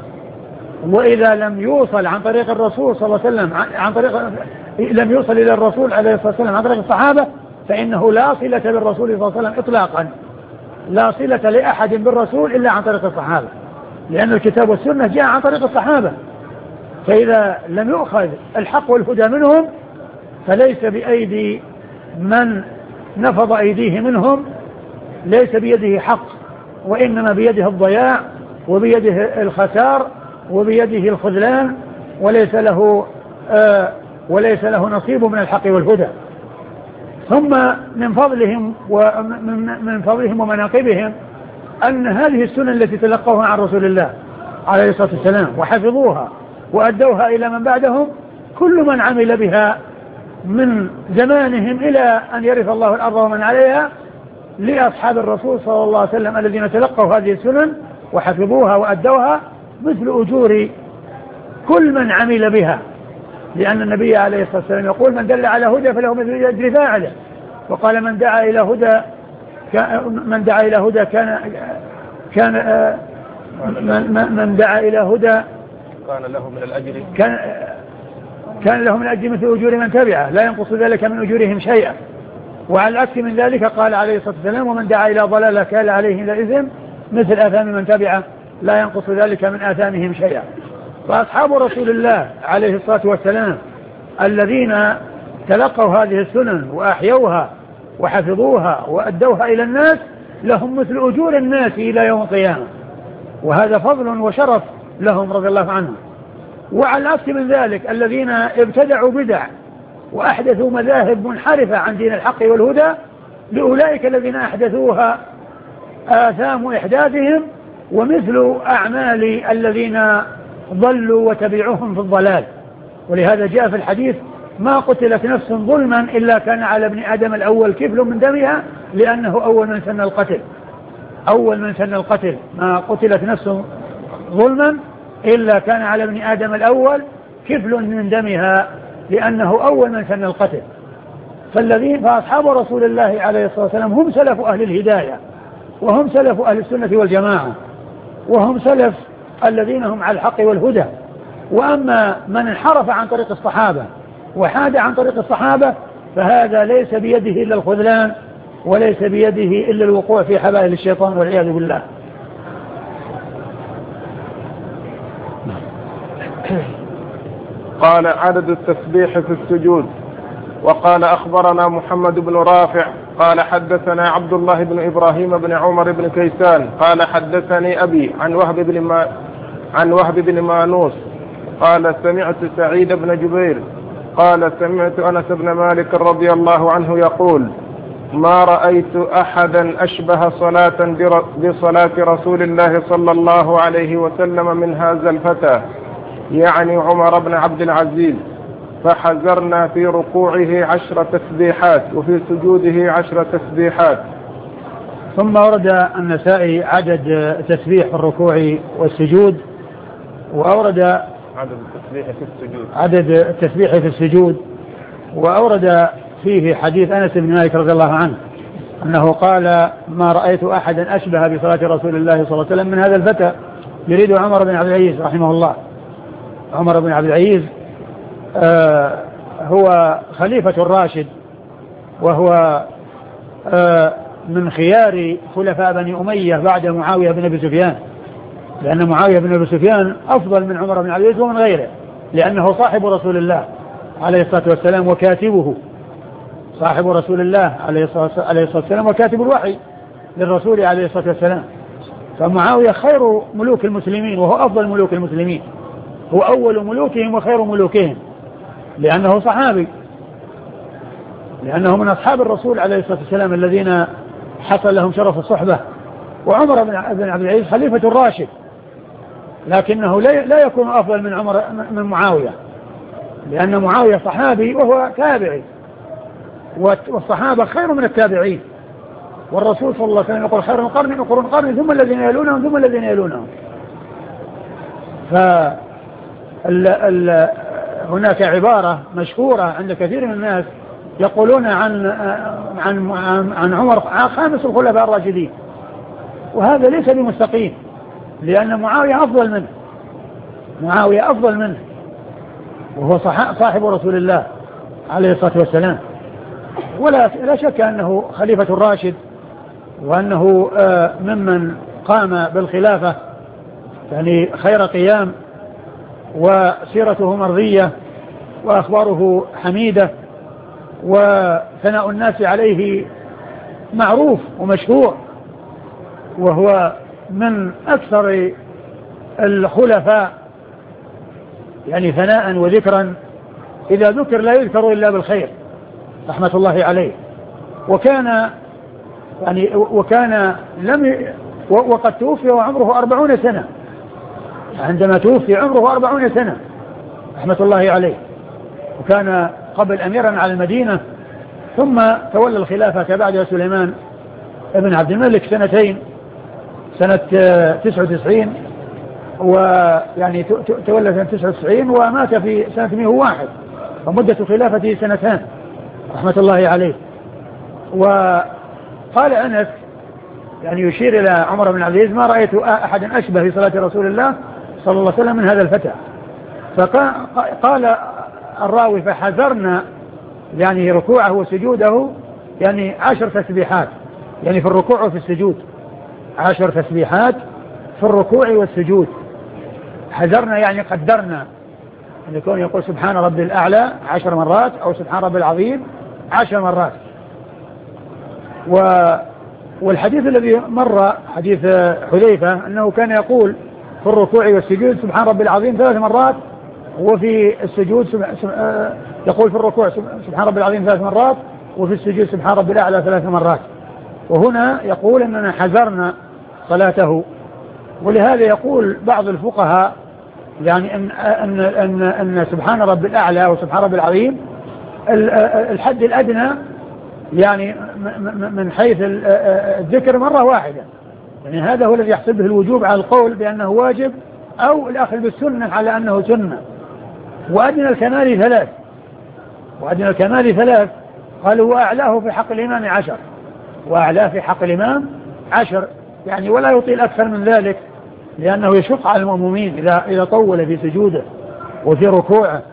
وإذا لم يوصل عن طريق الرسول صلى الله عليه وسلم عن طريق لم يوصل إلى الرسول عليه الصلاة والسلام عن طريق الصحابة فإنه لا صلة بالرسول صلى الله عليه وسلم إطلاقا، لا صلة لأحد بالرسول إلا عن طريق الصحابة، لأن الكتاب والسنة جاء عن طريق الصحابة. فإذا لم يؤخذ الحق والهدى منهم فليس بأيدي من نفض أيديه منهم، ليس بيده حق، وإنما بيده الضياع وبيده الخسار وبيده الخذلان، وليس له آه وليس له نصيب من الحق والهدى. ثم من فضلهم ومن من فضلهم ومناقبهم أن هذه السنة التي تلقوها عن رسول الله عليه الصلاة والسلام وحفظوها وأدوها إلى من بعدهم، كل من عمل بها من زمانهم إلى أن يرث الله الأرض ومن عليها لأصحاب الرسول صلى الله عليه وسلم الذين تلقوا هذه السنن وحفظوها وأدوها مثل أجور كل من عمل بها، لأن النبي عليه الصلاة والسلام يقول من دل على هدى فله مثل أجر فاعله، وقال من دعا إلى هدى من دعا إلى هدى كان كان من, من دعا إلى هدى كان له من الأجر كان كان له من الأجر مثل أجور من تبعه لا ينقص ذلك من أجورهم شيئا. وعلى العكس من ذلك قال عليه الصلاة والسلام ومن دعا إلى ضلالة كان عليه الإثم مثل آثام من تبعه لا ينقص ذلك من آثامهم شيئا. فأصحاب رسول الله عليه الصلاة والسلام الذين تلقوا هذه السنن وأحيوها وحفظوها وأدوها إلى الناس لهم مثل أجور الناس إلى يوم القيامة، وهذا فضل وشرف لهم رضي الله عنهم. وعلى العكس من ذلك الذين ابتدعوا بدع وأحدثوا مذاهب منحرفة عن دين الحق والهدى، لأولئك الذين أحدثوها آثام إحداثهم ومثل أعمال الذين ضلوا وتبعوهم في الضلال. ولهذا جاء في الحديث ما قتلت نفس ظلما إلا كان على ابن آدم الأول كفل من دمها لأنه أول من سن القتل أول من سن القتل ما قتلت نفس ظلما إلا كان على ابن آدم الأول كفل من دمها لأنه أول من سن القتل. فالذين فأصحاب رسول الله عليه الصلاة والسلام هم سلف أهل الهداية وهم سلف أهل السنة والجماعة وهم سلف الذين هم على الحق والهدى. وأما من انحرف عن طريق الصحابة وحاد عن طريق الصحابة فهذا ليس بيده إلا الخذلان وليس بيده إلا الوقوع في حبائل الشيطان والعياذ بالله. قال عدد التسبيح في السجود. وقال أخبرنا محمد بن رافع قال حدثنا عبد الله بن إبراهيم بن عمر بن كيسان قال حدثني أبي عن وهب بن ما عن وهب بن مانوس قال سمعت سعيد بن جبير قال سمعت أنس بن مالك رضي الله عنه يقول ما رأيت أحدا أشبه صلاة بصلاة رسول الله صلى الله عليه وسلم من هذا الفتى، يعني عمر بن عبد العزيز، فحذرنا في ركوعه عشر تسبيحات وفي سجوده عشر تسبيحات. ثم ورد النسائي عدد تسبيح في الركوع والسجود، وأورد عدد التسبيح في السجود عدد التسبيح في السجود وأورد فيه حديث أنس بن مالك رضي الله عنه أنه قال ما رأيت أحدا أشبه بصلاة رسول الله صلى الله عليه وسلم من هذا الفتى، يريد عمر بن عبد العزيز رحمه الله. عمر بن عبد العزيز آه هو خليفة الراشد، وهو آه من خيار خلفاء بني أمية بعد معاوية بن أبي سفيان، لأن معاوية بن أبي سفيان أفضل من عمر بن عبد العزيز ومن غيره، لأنه صاحب رسول الله عليه الصلاة والسلام وكاتبه، صاحب رسول الله عليه الصلاة والسلام وكاتب الوحي للرسول عليه الصلاة والسلام. فمعاوية خير ملوك المسلمين وهو أفضل ملوك المسلمين، هو أول ملوكهم وخير ملوكهم، لأنه صحابي، لأنه من أصحاب الرسول عليه الصلاة والسلام الذين حصل لهم شرف الصحبة. وعمر بن عبد العزيز خليفة الراشد، لكنه لا يكون أفضل من عمر من معاوية، لأن معاوية صحابي وهو تابعي، والصحابة خير من التابعين، والرسول صلى الله عليه وسلم يقول خير القرن قرون قرن ثم الذين يلونهم ثم الذين يلونهم. فهناك عبارة مشهورة عند كثير من الناس يقولون عن عن عن عمر خامس الخلفاء الراشدين، وهذا ليس بمستقيم، لأن معاوية أفضل منه، معاوية أفضل منه وهو صاحب رسول الله عليه الصلاة والسلام. ولا لا شك أنه خليفة الراشد، وأنه ممن قام بالخلافة يعني خير قيام، وسيرته مرضية وأخباره حميدة، وثناء الناس عليه معروف ومشهور، وهو من أكثر الخلفاء يعني ثناء وذكرا، إذا ذكر لا يذكر إلا بالخير رحمة الله عليه. وكان يعني وكان لم وقد توفي وعمره أربعون سنة، عندما توفي عمره أربعون سنة رحمة الله عليه، وكان قبل أميرا على المدينة، ثم تولى الخلافة بعد سليمان ابن عبد الملك سنتين، سنة تسعة وتسعين، ويعني تولى سنة تسعة وتسعين ومات في سنة مئة وواحد، فمدة خلافته سنتان رحمة الله عليه. وقال أنس يعني يشير إلى عمر بن عبد العزيز ما رأيت أحدا أشبه في صلاة رسول الله صلى الله عليه وسلم من هذا الفتى. فقال الراوي فحذرنا يعني ركوعه وسجوده يعني عشر تسبيحات، يعني في الركوع وفي السجود عشر تسبيحات في الركوع والسجود. حذرنا يعني قدرنا أن يكون يقول سبحان ربي الأعلى عشر مرات أو سبحان ربي العظيم عشر مرات. و والحديث الذي مر حديث حذيفة أنه كان يقول في الركوع والسجود سبحان ربي العظيم ثلاث مرات، وفي السجود يقول في الركوع سبحان ربي العظيم ثلاث مرات، وفي السجود سبحان ربي الأعلى ثلاث مرات. وهنا يقول أننا حذرنا صلاته. ولهذا يقول بعض الفقهاء يعني أن, أن, أن, أن سبحان ربي الأعلى وسبحان ربي العظيم الحد الأدنى يعني من حيث الذكر مرة واحدة، يعني هذا هو الذي يحصل به الوجوب على القول بأنه واجب أو الأخذ بالسنة على أنه سنة. وأدنى الكمال ثلاث، وأدنى الكمال ثلاث قالوا وأعلاه في حق الإمام عشر، وأعلاه في حق الإمام عشر، يعني ولا يطيل أكثر من ذلك، لأنه يشق على المأمومين إذا إذا طول في سجوده وفي ركوعه.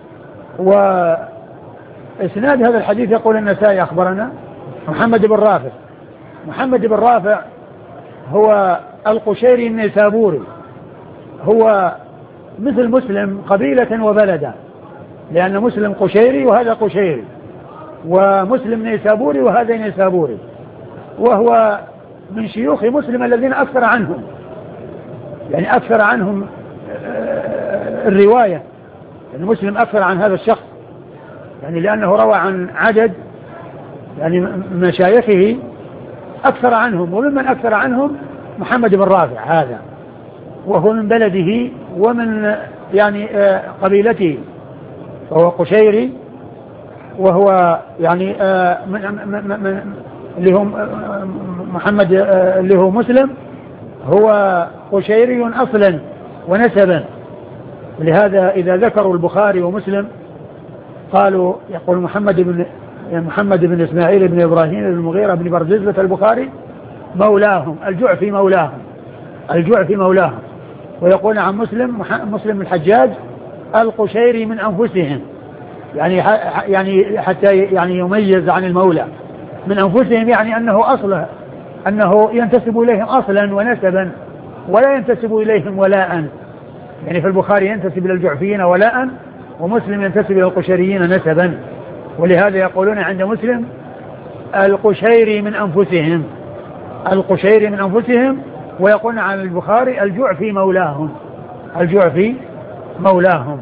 وإسناد هذا الحديث يقول النسائي أخبرنا محمد بن رافع. محمد بن رافع هو القشيري النيسابوري، هو مثل مسلم قبيلة وبلدا، لأن مسلم قشيري وهذا قشيري، ومسلم نيسابوري وهذا نيسابوري، وهو من شيوخ مسلم الذين أكثر عنهم، يعني أكثر عنهم الرواية، يعني مسلم أكثر عن هذا الشخص، يعني لأنه روى عن عدد يعني مشايخه أكثر عنهم، وممن أكثر عنهم محمد بن رافع هذا، وهو من بلده ومن يعني قبيلته، فهو قشيري، وهو يعني من من اللي هو محمد اللي هو مسلم هو قشيري أصلا ونسبا. لهذا إذا ذكروا البخاري ومسلم قالوا يقول محمد بن محمد بن إسماعيل بن إبراهيم بن المغيرة بن برزبة البخاري مولاهم الجعفي مولاهم الجعفي مولاهم ويقول عن مسلم مسلم الحجاج القشيري من أنفسهم، يعني يعني حتى يعني يميز عن المولى من أنفسهم، يعني أنه أصله أنه ينتسب إليهم أصلا ونسبا ولا ينتسب إليهم ولاء، يعني في البخاري ينتسب إلى الجعفيين ولاء، ومسلم ينتسب إلى القشيريين نسبا، ولهذا يقولون عند مسلم القشيري من أنفسهم القشيري من أنفسهم ويقولون عن البخاري الجعفي مولاهم الجعفي مولاهم.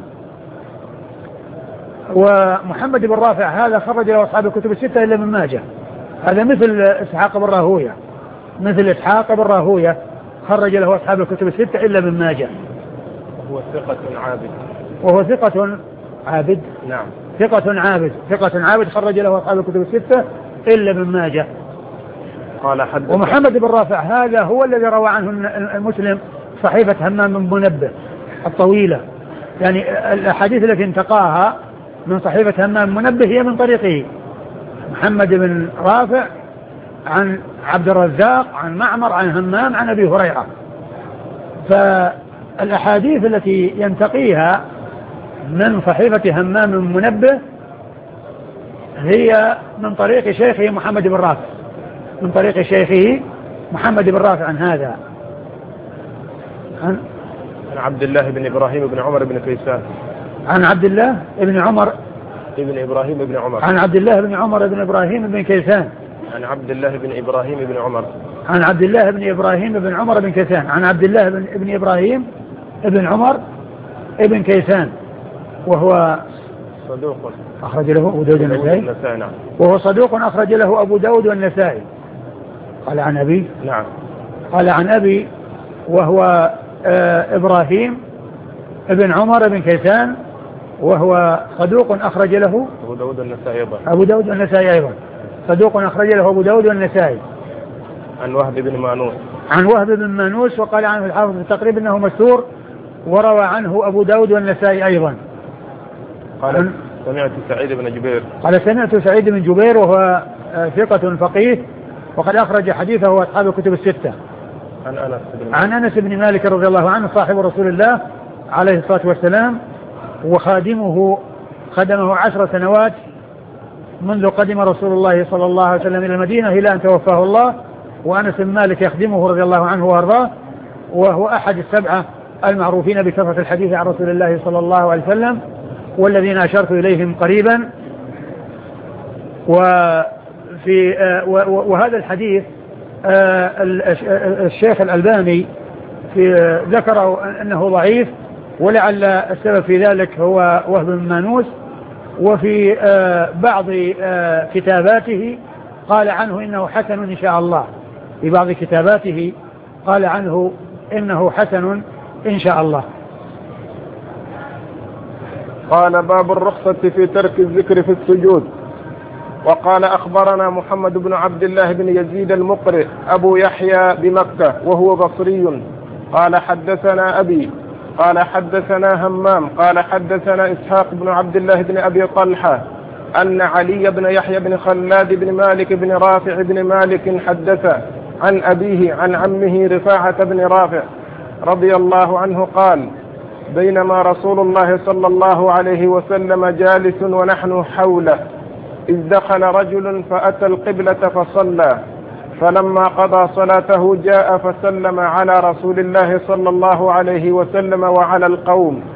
ومحمد بن رافع هذا خرج له أصحاب الكتب الستة إلا من ماجه، هذا مثل إسحاق بن راهوية مثل إسحاق بن راهوية خرج له أصحاب الكتب الستة إلا من ماجه. وهو ثقة عابد وهو ثقة عابد نعم ثقة عابد ثقة عابد خرج له أصحاب الكتب الستة إلا من ماجه. قال حدث. ومحمد بن رافع هذا هو الذي روى عنه المسلم صحيفة همام بن منبه الطويلة، يعني الأحاديث التي انتقاها من صحيفة همام بن منبه هي من طريقه محمد بن رافع عن عبد الرزاق عن معمر عن همام عن أبي هريرة. فالأحاديث التي ينتقيها من صحيفة همام بن منبه هي من طريق شيخه محمد بن رافع من طريق شيخه محمد بن رافع عن هذا عن, عن عبد الله بن إبراهيم بن عمر بن كيسان عن عبد الله بن عمر ابن إبراهيم بن عمر عن عبد الله بن عمر بن إبراهيم بن كيسان عن عبد الله بن إبراهيم بن عمر عن عبد الله بن إبراهيم بن عمر بن كيسان عن عبد الله بن ابن إبراهيم بن عمر ابن كيسان، وهو صدوق أخرج له أبو داود والنسائي نعم. وهو صدوق أخرج له أبو داود والنسائي. قال عن أبي نعم قال عن أبي وهو آه إبراهيم ابن عمر بن كيسان، وهو صدوق أخرج له أبو داود والنسائي أيضا أبو داود والنسائي أيضا صدوق أخرج له أبو داود والنسائي. عن وهب بن مانوس عن وهب بن مانوس وقال عنه الحافظ في التقريب أنه مستور، وروى عنه أبو داود والنسائي أيضا. قال سمعت سعيد بن جبير قال سمعت سعيد بن جبير وهو ثقة فقيه وقد أخرج حديثه أصحاب الكتب الستة. عن أنس بن عن أنس بن مالك رضي الله عنه صاحب رسول الله عليه الصلاة والسلام وخادمه خدمه عشر سنوات منذ قدم رسول الله صلى الله عليه وسلم إلى المدينة إلى أن توفاه الله، وأنس بن مالك يخدمه رضي الله عنه وأرضاه، وهو أحد السبعة المعروفين بكثرة الحديث عن رسول الله صلى الله عليه وسلم والذين أشرت إليهم قريبا. وفي وهذا الحديث الشيخ الألباني في ذكره أنه ضعيف، ولعل السبب في ذلك هو وهب بن مانوس، وفي بعض كتاباته قال عنه إنه حسن إن شاء الله في بعض كتاباته قال عنه إنه حسن إن شاء الله. قال باب الرخصة في ترك الذكر في السجود. وقال أخبرنا محمد بن عبد الله بن يزيد المقرئ أبو يحيى بمكة وهو بصري قال حدثنا أبي قال حدثنا همام قال حدثنا إسحاق بن عبد الله بن أبي طلحة أن علي بن يحيى بن خلاد بن مالك بن رافع بن مالك حدث عن أبيه عن عمه رفاعة بن رافع رضي الله عنه قال بينما رسول الله صلى الله عليه وسلم جالس ونحن حوله إذ دخل رجل فأتى القبلة فصلى، فلما قضى صلاته جاء فسلم على رسول الله صلى الله عليه وسلم وعلى القوم،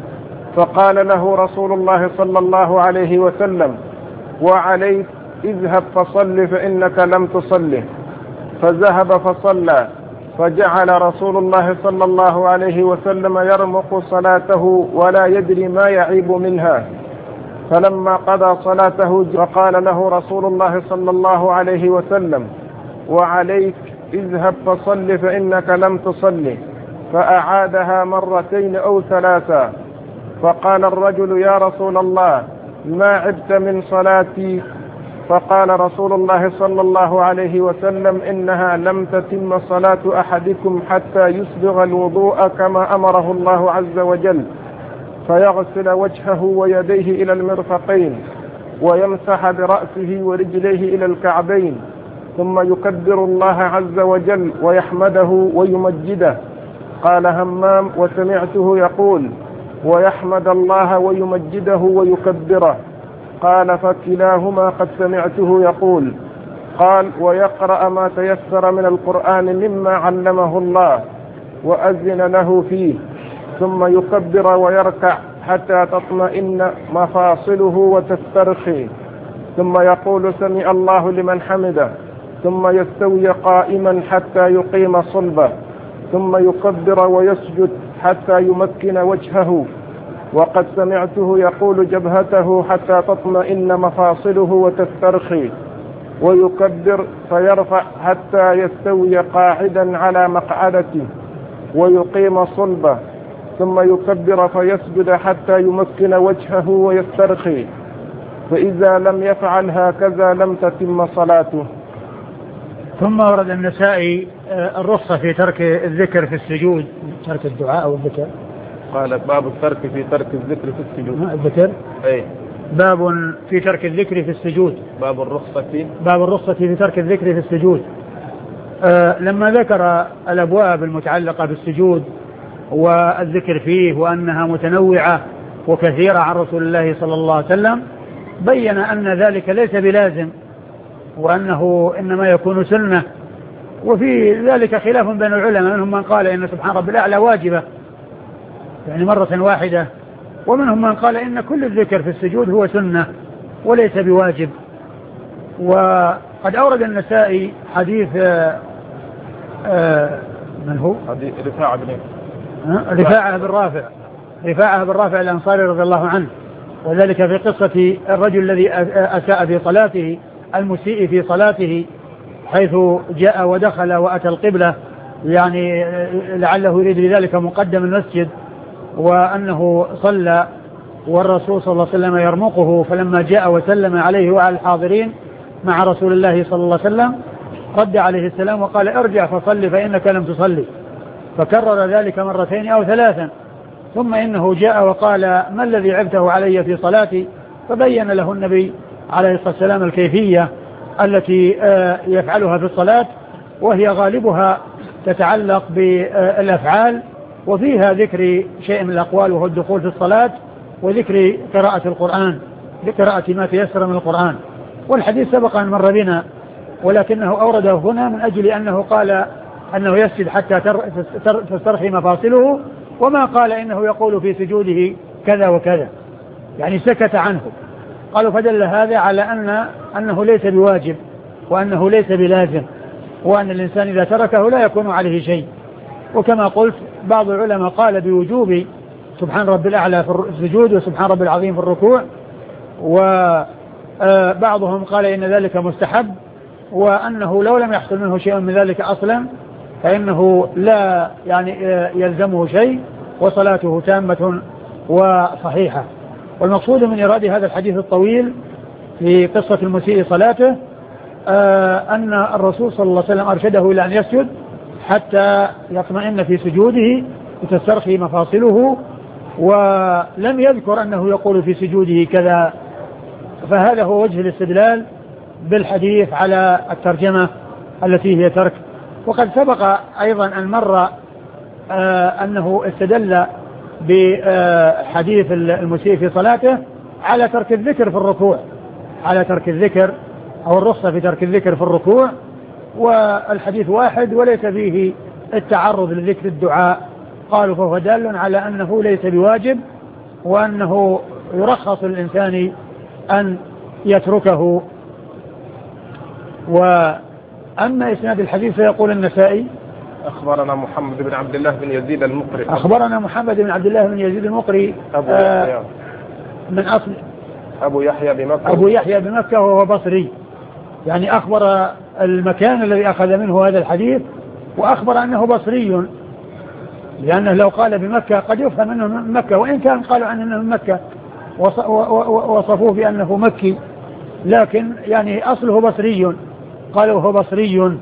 فقال له رسول الله صلى الله عليه وسلم: وعليك، اذهب فصل فإنك لم تصله. فذهب فصلى، فجعل رسول الله صلى الله عليه وسلم يرمق صلاته ولا يدري ما يعيب منها. فلما قضى صلاته فقال له رسول الله صلى الله عليه وسلم: وعليك، اذهب فصل فإنك لم تصل. فأعادها مرتين أو ثلاثا. فقال الرجل: يا رسول الله، ما عبت من صلاتي؟ فقال رسول الله صلى الله عليه وسلم: إنها لم تتم صلاة أحدكم حتى يسبغ الوضوء كما أمره الله عز وجل، فيغسل وجهه ويديه إلى المرفقين، ويمسح برأسه ورجليه إلى الكعبين، ثم يكبر الله عز وجل ويحمده ويمجده. قال همام: وسمعته يقول: ويحمد الله ويمجده ويكبره. قال: فكلاهما قد سمعته يقول. قال: ويقرأ ما تيسر من القرآن مما علمه الله وأذن له فيه، ثم يكبر ويركع حتى تطمئن مفاصله وتسترخي، ثم يقول: سمع الله لمن حمده، ثم يستوي قائما حتى يقيم صلبه، ثم يكبر ويسجد حتى يمكن وجهه. وقد سمعته يقول: جبهته حتى تطمئن مفاصله وتسترخي، ويكبر فيرفع حتى يستوي قاعدا على مقعدته ويقيم صلبه، ثم يكبر فيسجد حتى يمكن وجهه ويسترخي، فإذا لم يفعل هكذا لم تتم صلاته. ثم ورد النسائي الرخصة في ترك الذكر في السجود، ترك الدعاء أو الذكر. قال: باب الترك في ترك الذكر في السجود. الذكر أي باب في ترك الذكر في السجود. باب الرخصة في باب الرخصة في ترك الذكر في السجود. آه لما ذكر الأبواب المتعلقة بالسجود والذكر فيه وأنها متنوعة وكثيرة عن رسول الله صلى الله عليه وسلم، بين أن ذلك ليس بلازم، وأنه إنما يكون سنة. وفي ذلك خلاف بين العلماء، منهم من قال إن سبحان رب الأعلى واجبة يعني مرة واحدة، ومنهم من قال إن كل الذكر في السجود هو سنة وليس بواجب. وقد أورد النسائي حديث آآ آآ من هو؟ حديث رفاعة بن رفاعة بن رافع رفاعة بن رافع الأنصاري رضي الله عنه، وذلك في قصة الرجل الذي أساء في صلاته، المسيء في صلاته، حيث جاء ودخل وأتى القبلة، يعني لعله يريد بذلك مقدم المسجد، وأنه صلى والرسول صلى الله عليه وسلم يرمقه، فلما جاء وسلم عليه وعلى الحاضرين مع رسول الله صلى الله عليه وسلم رد عليه السلام وقال: ارجع فصلي فإنك لم تصلي. فكرر ذلك مرتين أو ثلاثا، ثم إنه جاء وقال: ما الذي عبته علي في صلاتي؟ فبين له النبي عليه الصلاة والسلام الكيفية التي يفعلها في الصلاة، وهي غالبها تتعلق بالأفعال، وفيها ذكر شيء من الأقوال وهو الدخول في الصلاة، وذكر قراءة القرآن، لقراءة ما تيسر من القرآن. والحديث سبق أن مر بنا، ولكنه أورده هنا من أجل أنه قال أنه يسجد حتى تسترخي مفاصله، وما قال إنه يقول في سجوده كذا وكذا، يعني سكت عنه. قالوا فدل هذا على أن أنه ليس بواجب، وأنه ليس بلازم، وأن الإنسان إذا تركه لا يكون عليه شيء. وكما قلت بعض العلماء قال بوجوب سبحان رب الأعلى في السجود وسبحان رب العظيم في الركوع، وبعضهم قال إن ذلك مستحب، وأنه لو لم يحصل منه شيء من ذلك أصلا فإنه لا يعني يلزمه شيء وصلاته تامة وصحيحة. والمقصود من إراد هذا الحديث الطويل في قصة المسيء صلاته أن الرسول صلى الله عليه وسلم أرشده إلى أن يسجد حتى يطمئن في سجوده وتسترخي مفاصله، ولم يذكر أنه يقول في سجوده كذا. فهذا هو وجه الاستدلال بالحديث على الترجمة التي هي ترك. وقد سبق أيضا أن مر أنه استدل بحديث المسيء في صلاته على ترك الذكر في الركوع، على ترك الذكر أو الرخصة في ترك الذكر في الركوع، والحديث واحد وليس فيه التعرض لذكر الدعاء. قالوا فهو دال على أنه ليس بواجب، وأنه يرخص للإنسان أن يتركه. وأما إسناد الحديث فيقول النسائي أخبرنا محمد بن عبد الله بن يزيد المقري أخبرنا محمد بن عبد الله بن يزيد المقري أبو آه يحيى من أصل أبو يحيى بمكة أبو يحيى بمكة وهو بصري، يعني أخبر المكان الذي أخذ منه هذا الحديث، وأخبر أنه بصري، لأنه لو قال بمكة قد يفهم أنه من مكة، وإن كان قالوا عنه أنه من مكة وصفوه بأنه مكي، لكن يعني أصله بصري، قالوا هو بصري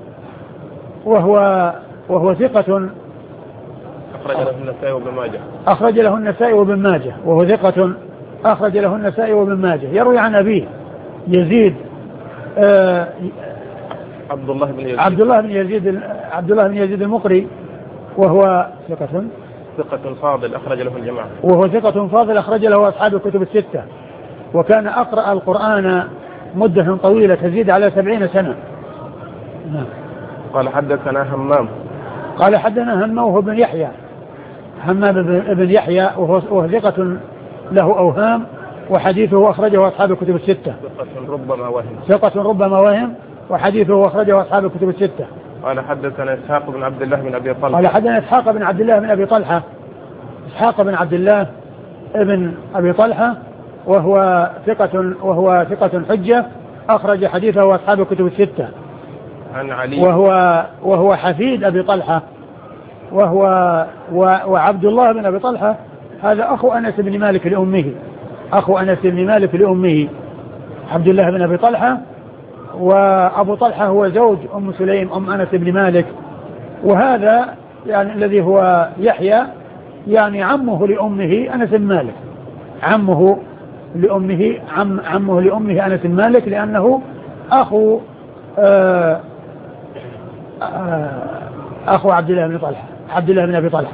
وهو وهو ثقة أخرج له النسائي وابن ماجه أخرج له النسائي وابن ماجه وهو ثقة أخرج له النسائي وابن ماجه. يروي عن أبيه يزيد آه عبد الله بن يزيد عبد الله بن يزيد عبد الله بن يزيد المقري وهو ثقة ثقة فاضل أخرج له الجماعة وهو ثقة فاضل أخرج له أصحاب الكتب الستة، وكان أقرأ القرآن مدة طويلة تزيد على سبعين سنة. نعم. قال حدثنا همام قال حدثنا همام بن يحيى همام بن يحيى وهو ثقة له أوهام، وحديثه أخرجه أصحاب الكتب الستة. ثقة ربما وهم ثقة ربما وهم وحديثه أخرجه أصحاب الكتب الستة. قال حدثنا إسحاق بن عبد الله بن أبي طلحة قال حدثنا إسحاق بن عبد الله بن أبي طلحة إسحاق بن عبد الله ابن أبي طلحة وهو ثقة وهو ثقة حجة أخرج حديثه أصحاب الكتب الستة. عن علي وهو وهو حفيد أبي طلحة وهو وعبد الله بن أبي طلحة هذا أخو أنس بن مالك لأمه أخو أنس بن مالك لأمه عبد الله بن أبي طلحة، وأبو طلحة هو زوج أم سليم أم أنس بن مالك، وهذا يعني الذي هو يحيى يعني عمه لأمه أنس بن مالك عمه لأمه عم عمه لأمه أنس بن مالك، لأنه أخو آآ آآ أخو عبد الله بن طلحة عبد الله بن أبي طلحة.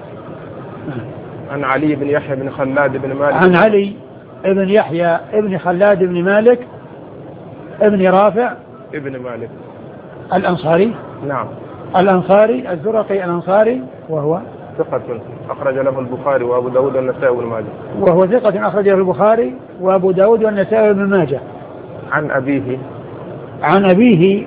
عن علي بن يحيى بن خلاد بن مالك عن علي بن يحيى بن خلاد بن مالك ابن رافع ابن مالك الأنصاري. نعم. الأنصاري الزرقي الأنصاري وهو ثقة أخرج له البخاري وأبو داود والنسائي وابن ماجه وهو ثقة أخرج له البخاري وأبو داود والنسائي وابن ماجه. عن أبيه عن أبيه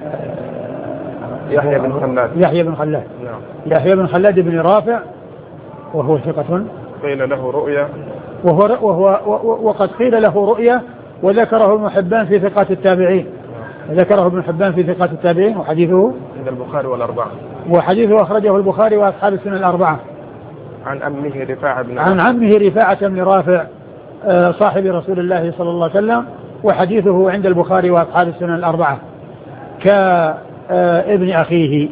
يحيى بن خلاد يحيى بن خلاد نعم. يحيى بن خلاد بن رافع وهو ثقة قيل له رؤيا وهو, وهو وقد قيل له رؤيا، وذكره ابن حبان في ثقات التابعين نعم. ذكره ابن حبان في ثقات التابعين، وحديثه عند البخاري والأربعة وحديثه أخرجه البخاري وأصحاب السنن الأربعة. عن أمه رفاعة بن عن عمه رفاعة بن رافع صاحب رسول الله صلى الله عليه وسلم، وحديثه عند البخاري وأصحاب السنن الأربعة كابن أخيه.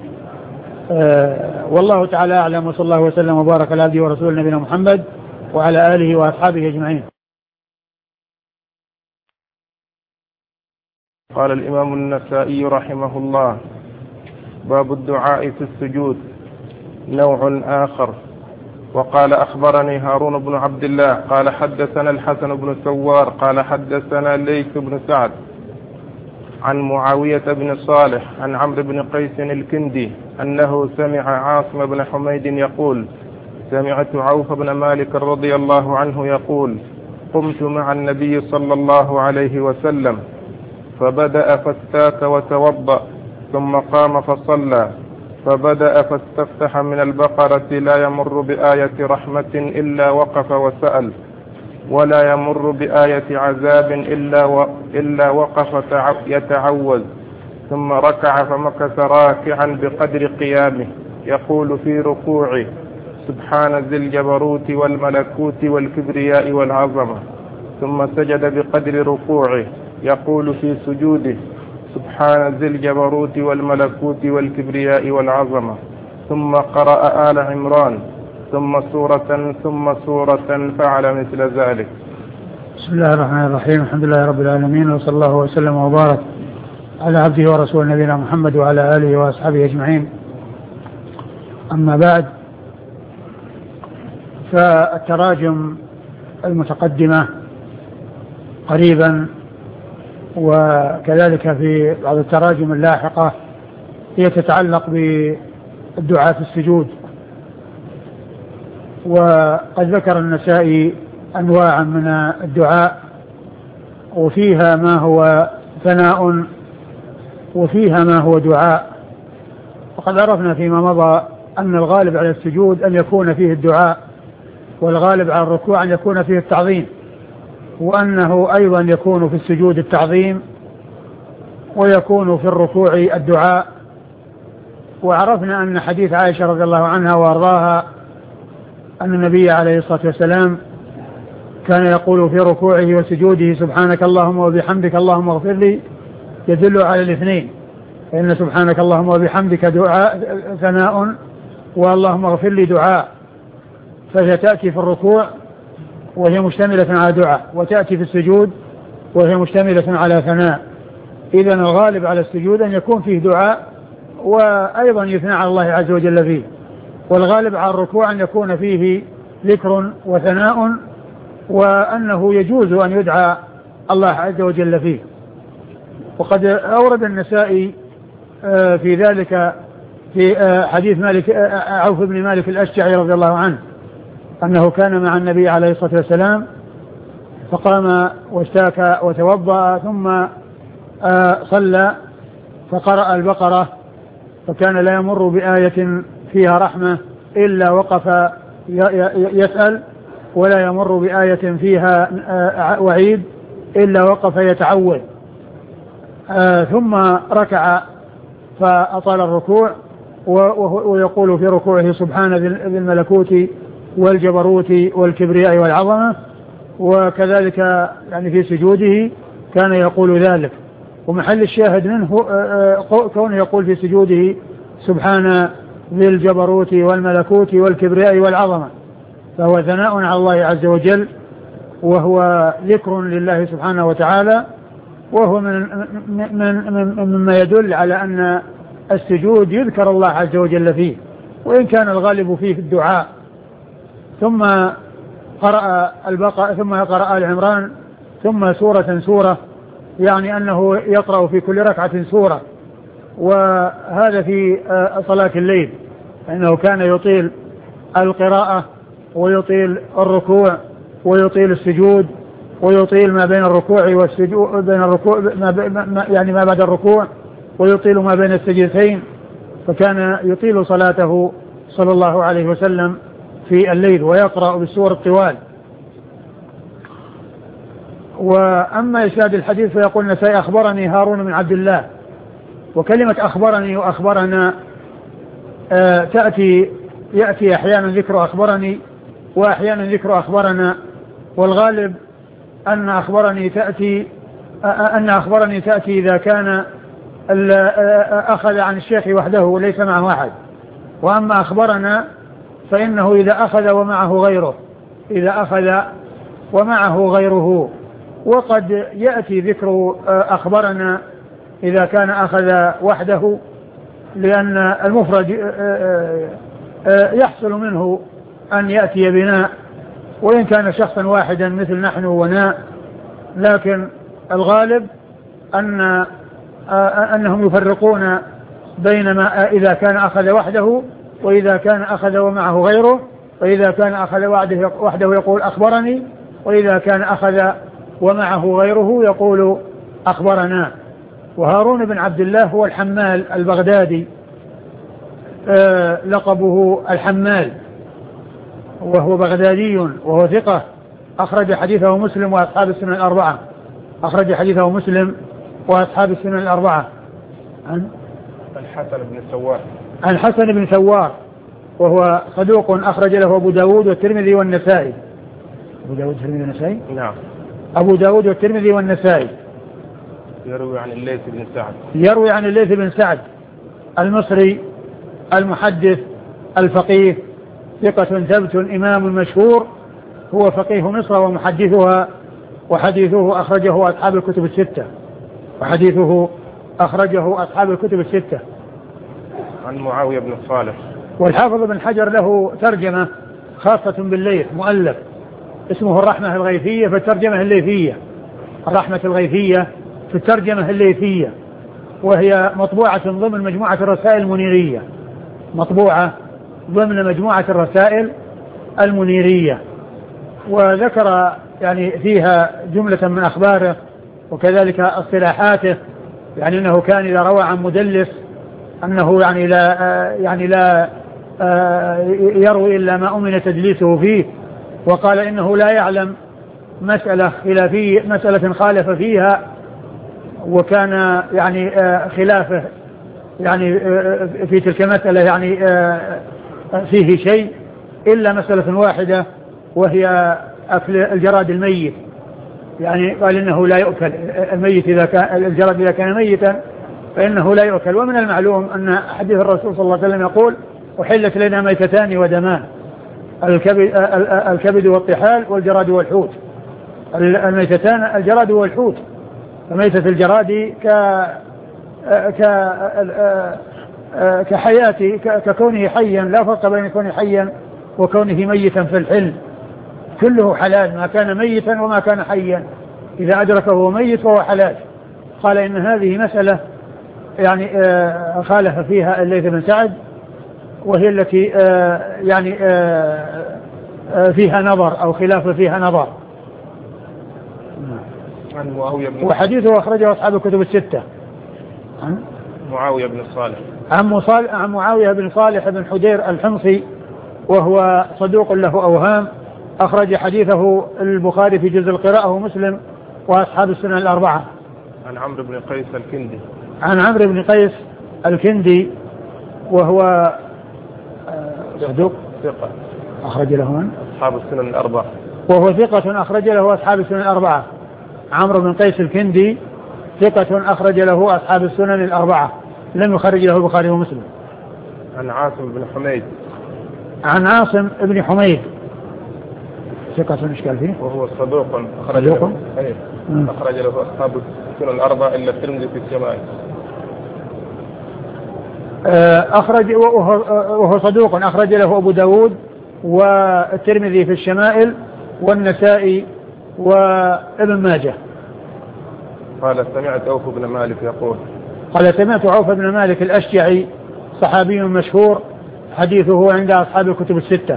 والله تعالى أعلم، وصلى الله وسلم وبارك على عبده ورسول نبينا محمد وعلى آله وأصحابه أجمعين. قال الإمام النسائي رحمه الله: باب الدعاء في السجود نوع آخر. وقال أخبرني هارون بن عبد الله قال حدثنا الحسن بن سوار قال حدثنا ليث بن سعد عن معاوية بن صالح عن عمرو بن قيس الكندي أنه سمع عاصم بن حميد يقول: سمعت عوف بن مالك رضي الله عنه يقول: قمت مع النبي صلى الله عليه وسلم فبدأ فاستاك وتوضأ ثم قام فصلى، فبدأ فاستفتح من البقرة لا يمر بآية رحمة إلا وقف وسأل، ولا يمر بآية عذاب إلا, و... إلا وقف يتعوذ، ثم ركع فمكث راكعا بقدر قيامه يقول في ركوعه: سبحان ذي الجبروت والملكوت والكبرياء والعظمة، ثم سجد بقدر ركوعه يقول في سجوده: سبحان ذي الجبروت والملكوت والكبرياء والعظمة، ثم قرأ آل عمران ثم سورة ثم سورة فعل مثل ذلك. بسم الله الرحمن الرحيم. الحمد لله رب العالمين، وصلى الله وسلم وبارك على عبده ورسول نبينا محمد وعلى آله وأصحابه أجمعين. أما بعد، فالتراجم المتقدمة قريبا وكذلك في بعض التراجم اللاحقة هي تتعلق بالدعاء في السجود. وقد ذكر النسائي أنواعا من الدعاء وفيها ما هو ثناء وفيها ما هو دعاء. وقد عرفنا فيما مضى أن الغالب على السجود أن يكون فيه الدعاء، والغالب على الركوع أن يكون فيه التعظيم، وأنه أيضا يكون في السجود التعظيم ويكون في الركوع الدعاء. وعرفنا أن حديث عائشة رضي الله عنها وأرضاها أن النبي عليه الصلاة والسلام كان يقول في ركوعه وسجوده سبحانك اللهم وبحمدك اللهم اغفر لي، يدل على الاثنين، فإن سبحانك اللهم وبحمدك دعاء ثناء، واللهم اغفر لي دعاء، فهي تأتي في الركوع وهي مشتملة على دعاء، وتأتي في السجود وهي مشتملة على ثناء. إذن الغالب على السجود أن يكون فيه دعاء وأيضا يثنى على الله عز وجل فيه، والغالب على الركوع أن يكون فيه ذكر وثناء، وأنه يجوز أن يدعى الله عز وجل فيه. وقد أورد النسائي في ذلك في حديث مالك عوف بن مالك الأشجعي رضي الله عنه أنه كان مع النبي عليه الصلاة والسلام فقام واشتاك وتوضأ ثم صلى فقرأ البقرة، فكان لا يمر بآية فيها رحمة إلا وقف يسأل، ولا يمر بآية فيها وعيد إلا وقف يتعوذ، ثم ركع فأطال الركوع ويقول في ركوعه سبحان ذي الملكوت والجبروت والكبرياء والعظمة، وكذلك يعني في سجوده كان يقول ذلك. ومحل الشاهد منه كونه يقول في سجوده سبحان ذي الجبروت والملكوت والكبرياء والعظمة، فهو ثناء على الله عز وجل، وهو ذكر لله سبحانه وتعالى، وهو من من من مما يدل على أن السجود يذكر الله عز وجل فيه، وإن كان الغالب فيه الدعاء. ثم قرأ البقرة ثم قرأ آل عمران ثم سورة سورة، يعني أنه يقرأ في كل ركعة سورة، وهذا في صلاة الليل، فإنه كان يطيل القراءة ويطيل الركوع ويطيل السجود ويطيل ما بين الركوع والسجود، بين الركوع ما يعني ما بعد الركوع، ويطيل ما بين السجدتين، فكان يطيل صلاته صلى الله عليه وسلم في الليل ويقرأ بالسور الطوال. وأما إسناد الحديث فيقول النسائي أخبرني هارون بن عبد الله، وكلمة أخبرني وأخبرنا آه تأتي يأتي أحيانا ذكر أخبرني وأحيانا ذكر أخبرنا، والغالب أن أخبرني تأتي أن أخبرني تأتي إذا كان أخذ عن الشيخ وحده وليس معه أحد، وأما أخبرنا فإنه إذا أخذ ومعه غيره إذا أخذ ومعه غيره. وقد يأتي ذكر أخبرنا إذا كان أخذ وحده، لأن المفرد يحصل منه أن يأتي بناء، وإن كان شخصا واحدا مثل نحن وناء، لكن الغالب أن أنهم يفرقون بين ما إذا كان أخذ وحده وإذا كان أخذ ومعه غيره، وإذا كان أخذ وحده يقول أخبرني، وإذا كان أخذ ومعه غيره يقول أخبرنا. وهارون بن عبد الله هو الحمال البغدادي، آه لقبه الحمال، وهو بغدادي وهو ثقة، أخرج حديثه مسلم وأصحاب السنن الأربعة أخرج حديثه مسلم وأصحاب السنن الأربعة. عن الحسن بن سوار عن الحسن بن سوار وهو صدوق أخرج له أبو داود والترمذي والنسائي. أبو داود والترمذي والنسائي نعم أبو داود والترمذي والنسائي. يروي عن الليث بن سعد يروي عن الليث بن سعد المصري المحدث الفقيه، ثقة ثبت إمام مشهور، هو فقيه مصر ومحدثها، وحديثه أخرجه أصحاب الكتب الستة وحديثه أخرجه أصحاب الكتب الستة. عن معاوية بن صالح. والحافظ بن حجر له ترجمة خاصة بالليث، مؤلف اسمه الرحمة الغيثية في الترجمة الليثية، الرحمة الغيثية في الترجمة الليثية، وهي مطبوعة ضمن مجموعة الرسائل المنيرية مطبوعة ضمن مجموعة الرسائل المنيرية. وذكر يعني فيها جملة من أخباره وكذلك اصطلاحاته، يعني أنه كان إذا روى عن مدلس أنه يعني لا يعني لا يروي إلا ما أمن تدليسه فيه، وقال إنه لا يعلم مسألة خلافية مسألة خالف فيها وكان يعني خلافه يعني في تلك المسألة يعني فيه شيء إلا مسألة واحدة وهي أكل الجراد الميت. يعني قال إنه لا يؤكل الميت إذا كان الجراد إذا كان ميتا فإنه لا يؤكل. ومن المعلوم أن حديث الرسول صلى الله عليه وسلم يقول أحلت لنا ميتتان ودمان، الكبد, الكبد والطحال والجراد والحوت. الميتتان الجراد والحوت، فميتة الجراد ك ك كحياة ككونه حيا، لا فرق بين كونه حيا وكونه ميتا في الحل، كله حلال ما كان ميتا وما كان حيا، إذا أدركه ميت فهو حلال. قال إن هذه مسألة يعني خالف فيها الليث بن سعد، وهي التي يعني فيها نظر أو خلاف فيها نظر. عن معاوية بن وحديثه أخرجه أصحاب الكتب الستة. عن معاوية بن صالح عن, مصال... عن معاوية بن صالح بن حدير الحمصي، وهو صدوق له أوهام، أخرج حديثه البخاري في جزء القراءة ومسلم وأصحاب السنن الأربعة. عن عمرو بن قيس الكندي عن عمرو بن قيس الكندي وهو صدوق ثقة أخرج له من؟ أصحاب السنن الأربعة، وهو ثقة أخرج له أصحاب السنن الأربعة. عمرو بن قيس الكندي ثقة أخرج له أصحاب السنن الأربعة، لم يخرج له البخاري ومسلم. عن عاصم بن حميد عن عاصم بن حميد ثقة إشكال فيه، وهو صدوق أخرج له أخرج له أصحاب السنن الأربعة إلا الترمذي في الشمائل. أخرج وهو صدوق أخرج له أبو داود والترمذي في الشمائل والنسائي وابن ماجه. قال سمعت عوف بن مالك يقول قال سمعت عوف بن مالك الأشجعي صحابي مشهور، حديثه عند أصحاب الكتب الستة.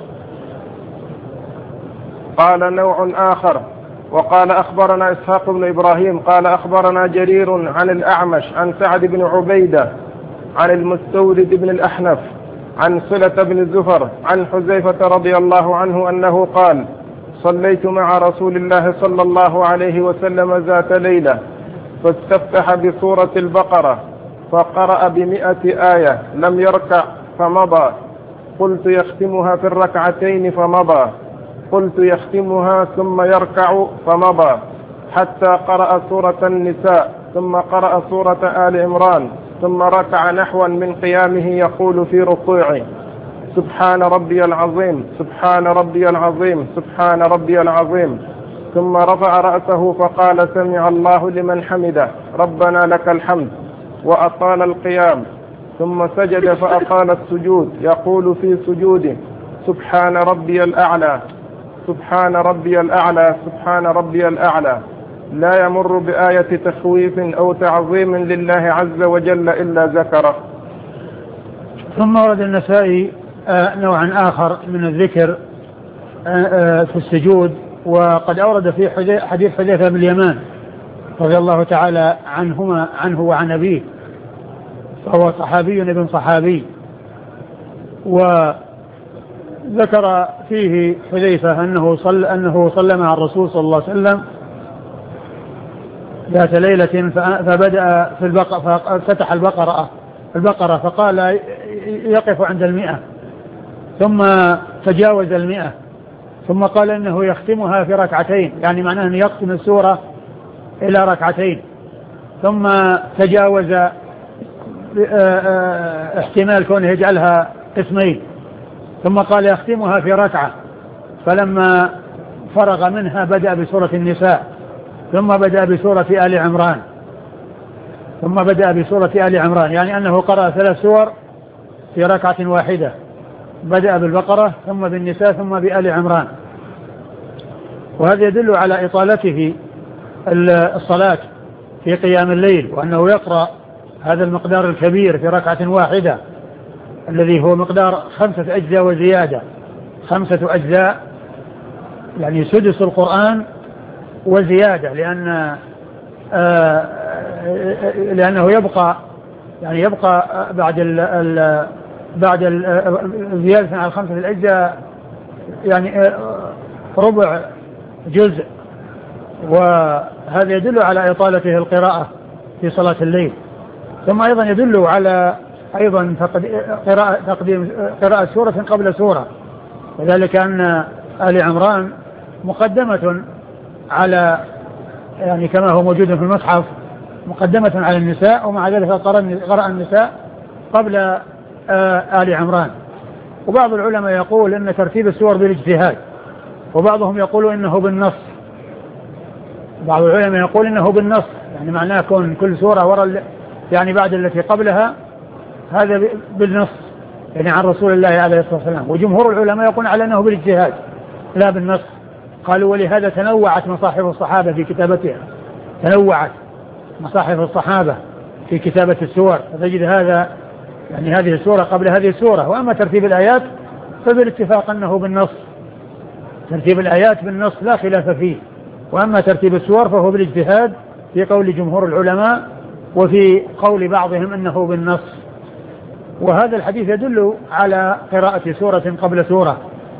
قال نوع آخر وقال أخبرنا إسحاق بن إبراهيم قال أخبرنا جرير عن الأعمش عن سعد بن عبيدة عن المستورد بن الأحنف عن صلة بن الزفر عن حذيفة رضي الله عنه أنه قال صليت مع رسول الله صلى الله عليه وسلم ذات ليلة فاستفتح بسورة البقرة فقرأ بمئة آية لم يركع فمضى، قلت يختمها في الركعتين فمضى، قلت يختمها ثم يركع فمضى، حتى قرأ سورة النساء ثم قرأ سورة آل عمران ثم ركع نحوا من قيامه يقول في ركوعه سبحان ربي العظيم سبحان ربي العظيم سبحان ربي العظيم، ثم رفع رأسه فقال سمع الله لمن حمده ربنا لك الحمد، وأطال القيام، ثم سجد فأطال السجود يقول في سجوده سبحان ربي الأعلى سبحان ربي الأعلى سبحان ربي الأعلى، لا يمر بآية تخويف أو تعظيم لله عز وجل إلا ذكره. ثم ورد النسائي نوعا آخر من الذكر في السجود، وقد أورد في حديث حذيفة بن اليمان رضي الله تعالى عنهما عنه وعن أبيه، فهو صحابي ابن صحابي، وذكر فيه حذيفة أنه صلى أنه صلى مع الرسول صلى الله عليه وسلم ذات ليلة فبدأ في البقرة ففتح البقرة البقرة فقال يقف عند المئة ثم تجاوز المئة ثم قال إنه يختمها في ركعتين، يعني معناه أنه يختم السورة إلى ركعتين، ثم تجاوز احتمال كونه يجعلها قسمين، ثم قال يختمها في ركعة، فلما فرغ منها بدأ بسورة النساء ثم بدأ بسورة آل عمران ثم بدأ بسورة آل عمران، يعني أنه قرأ ثلاث سور في ركعة واحدة، بدأ بالبقرة ثم بالنساء ثم بآل عمران. وهذا يدل على إطالته الصلاة في قيام الليل، وأنه يقرأ هذا المقدار الكبير في ركعة واحدة الذي هو مقدار خمسة أجزاء وزيادة، خمسة أجزاء يعني سدس القرآن وزيادة، لأن آه لأنه يبقى يعني يبقى بعد ال ال بعد الزيادة على الخمسة الأجزاء يعني ربع جزء، وهذا يدل على إطالته القراءة في صلاة الليل. ثم أيضا يدل على أيضا قراءة تقديم قراءة سورة قبل سورة، وذلك أن آل عمران مقدمة على يعني كما هو موجود في المصحف مقدمة على النساء، ومع ذلك قرأ النساء قبل آل عمران. وبعض العلماء يقول إن ترتيب السور بالاجتهاد، وبعضهم يقول إنه بالنص. بعض العلماء يقول إنه بالنص، يعني معناه كون كل سورة وراء يعني بعد التي قبلها، هذا بالنص يعني عن رسول الله عليه الصلاة والسلام. وجمهور العلماء يقول على أنه بالاجتهاد لا بالنص. قالوا ولهذا تنوعت مصاحف الصحابة في كتابتها، تنوعت مصاحف الصحابة في كتابة السور، فتجد هذا يعني هذه السورة قبل هذه السورة. وأما ترتيب الآيات فبالاتفاق أنه بالنص، ترتيب الآيات بالنص لا خلاف فيه. وأما ترتيب السور فهو بالاجتهاد في قول جمهور العلماء، وفي قول بعضهم أنه بالنص. وهذا الحديث يدل على قراءة سورة قبل سورة،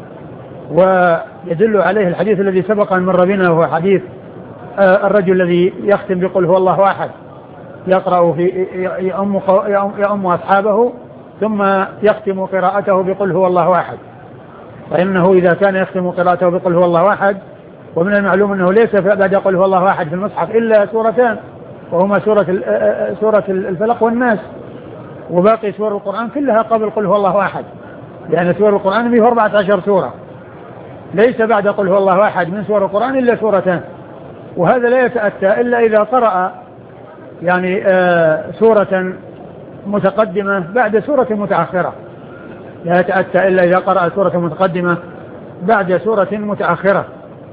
ويدل عليه الحديث الذي سبق أن مر بنا، وهو حديث الرجل الذي يختم بقل هو الله أحد، يقرأ في يأم, يأم أصحابه ثم يختم قراءته بقل هو الله أحد. فإنه إذا كان يختم قراءته بقل هو الله أحد، ومن المعلوم أنه ليس بعد قل هو الله أحد في المصحف إلا سورتان، وهما سورة سورة الفلق والناس، وباقي سور القرآن كلها قبل قل هو الله أحد، لأن سور القرآن فيه أربعة عشر سورة، ليس بعد قل هو الله أحد من سور القرآن إلا سورتان. وهذا لا يتأتى إلا إذا قرأ يعني آه سورة متقدمة بعد سورة متأخرة، لا يتأتى إلا إذا قرأ سورة متقدمة بعد سورة متأخرة.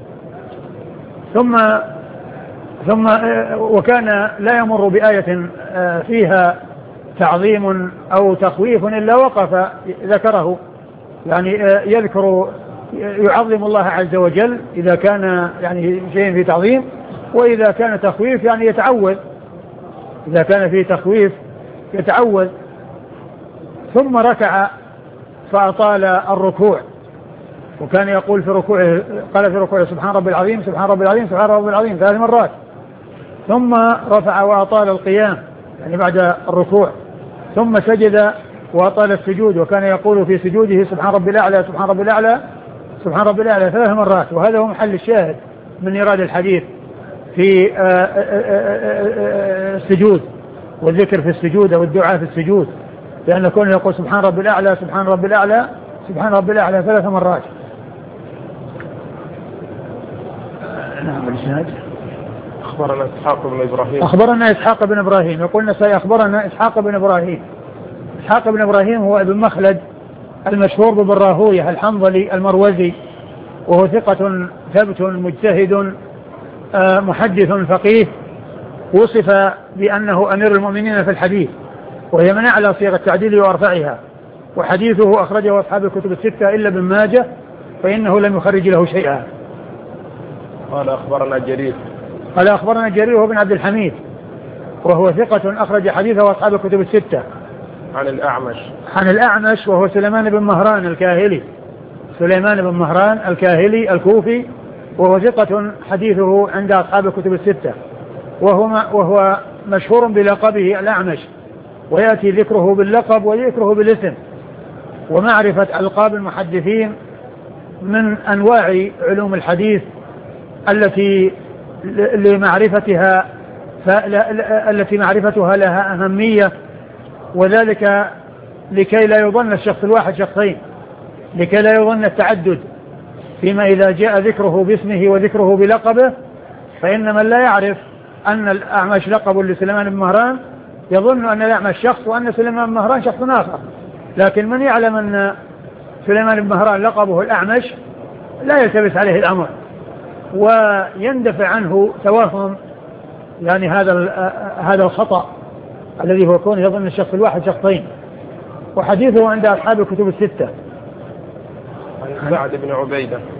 ثم ثم آه وكان لا يمر بآية آه فيها تعظيم أو تخويف إلا وقف ذكره، يعني آه يذكر يعظم الله عز وجل إذا كان يعني شيء في تعظيم، وإذا كان تخويف يعني يتعوذ، إذا كان فيه تخويف يتعوذ. ثم ركع فأطال الركوع، وكان يقول في ركوعه قال في ركوعه سبحان رب العظيم سبحان رب العظيم سبحان رب العظيم ثلاث مرات. ثم رفع وأطال القيام يعني بعد الركوع، ثم سجد وأطال السجود، وكان يقول في سجوده سبحان رب الأعلى سبحان رب الأعلى سبحان رب الأعلى ثلاث مرات. وهذا هو محل الشاهد من إيراد الحديث في السجود والذكر في السجود أو الدعاء في السجود، لأن كونه يقول سبحان رب الأعلى سبحان رب الأعلى سبحان رب الأعلى ثلاث مرات. نعم. الإسناد أخبرنا إسحاق بن إبراهيم أخبرنا إسحاق بن إبراهيم يقول نسائي أخبرنا إسحاق بن إبراهيم. إسحاق بن إبراهيم هو ابن مخلد المشهور بابن راهويه الحنظلي المروزي، وهو ثقة ثبت مجتهد محدث فقيه، وصف بأنه أمير المؤمنين في الحديث، وهي من أعلى صيغ التعديل وأرفعها. وحديثه أخرجه أصحاب الكتب الستة إلا ابن ماجه فإنه لم يخرج له شيئا. قال أخبرنا جرير قال أخبرنا جرير وابن عبد الحميد وهو ثقة أخرج حديثه أصحاب الكتب الستة. عن الأعمش عن الأعمش وهو سليمان بن مهران الكاهلي سليمان بن مهران الكاهلي الكوفي، وهو ثقة حديثه عند أصحاب الكتب الستة، وهو, وهو مشهور بلقبه الأعمش، ويأتي ذكره باللقب وذكره بالاسم. ومعرفة ألقاب المحدثين من أنواع علوم الحديث التي لمعرفتها التي معرفتها لها أهمية، وذلك لكي لا يظن الشخص الواحد شخصين، لكي لا يظن التعدد فيما إذا جاء ذكره باسمه وذكره بلقبه، فإن من لا يعرف أن الأعمش لقب لسليمان بن مهران يظن أن الأعمش شخص وأن سليمان بن مهران شخص آخر. لكن من يعلم أن سليمان بن مهران لقبه الأعمش لا يلتبس عليه الأمر ويندفع عنه توهم يعني هذا هذا الخطأ الذي هو كونه يظن الشخص الواحد شخصين. وحديثه عند أصحاب الكتب الستة. عن سعد بن عبيدة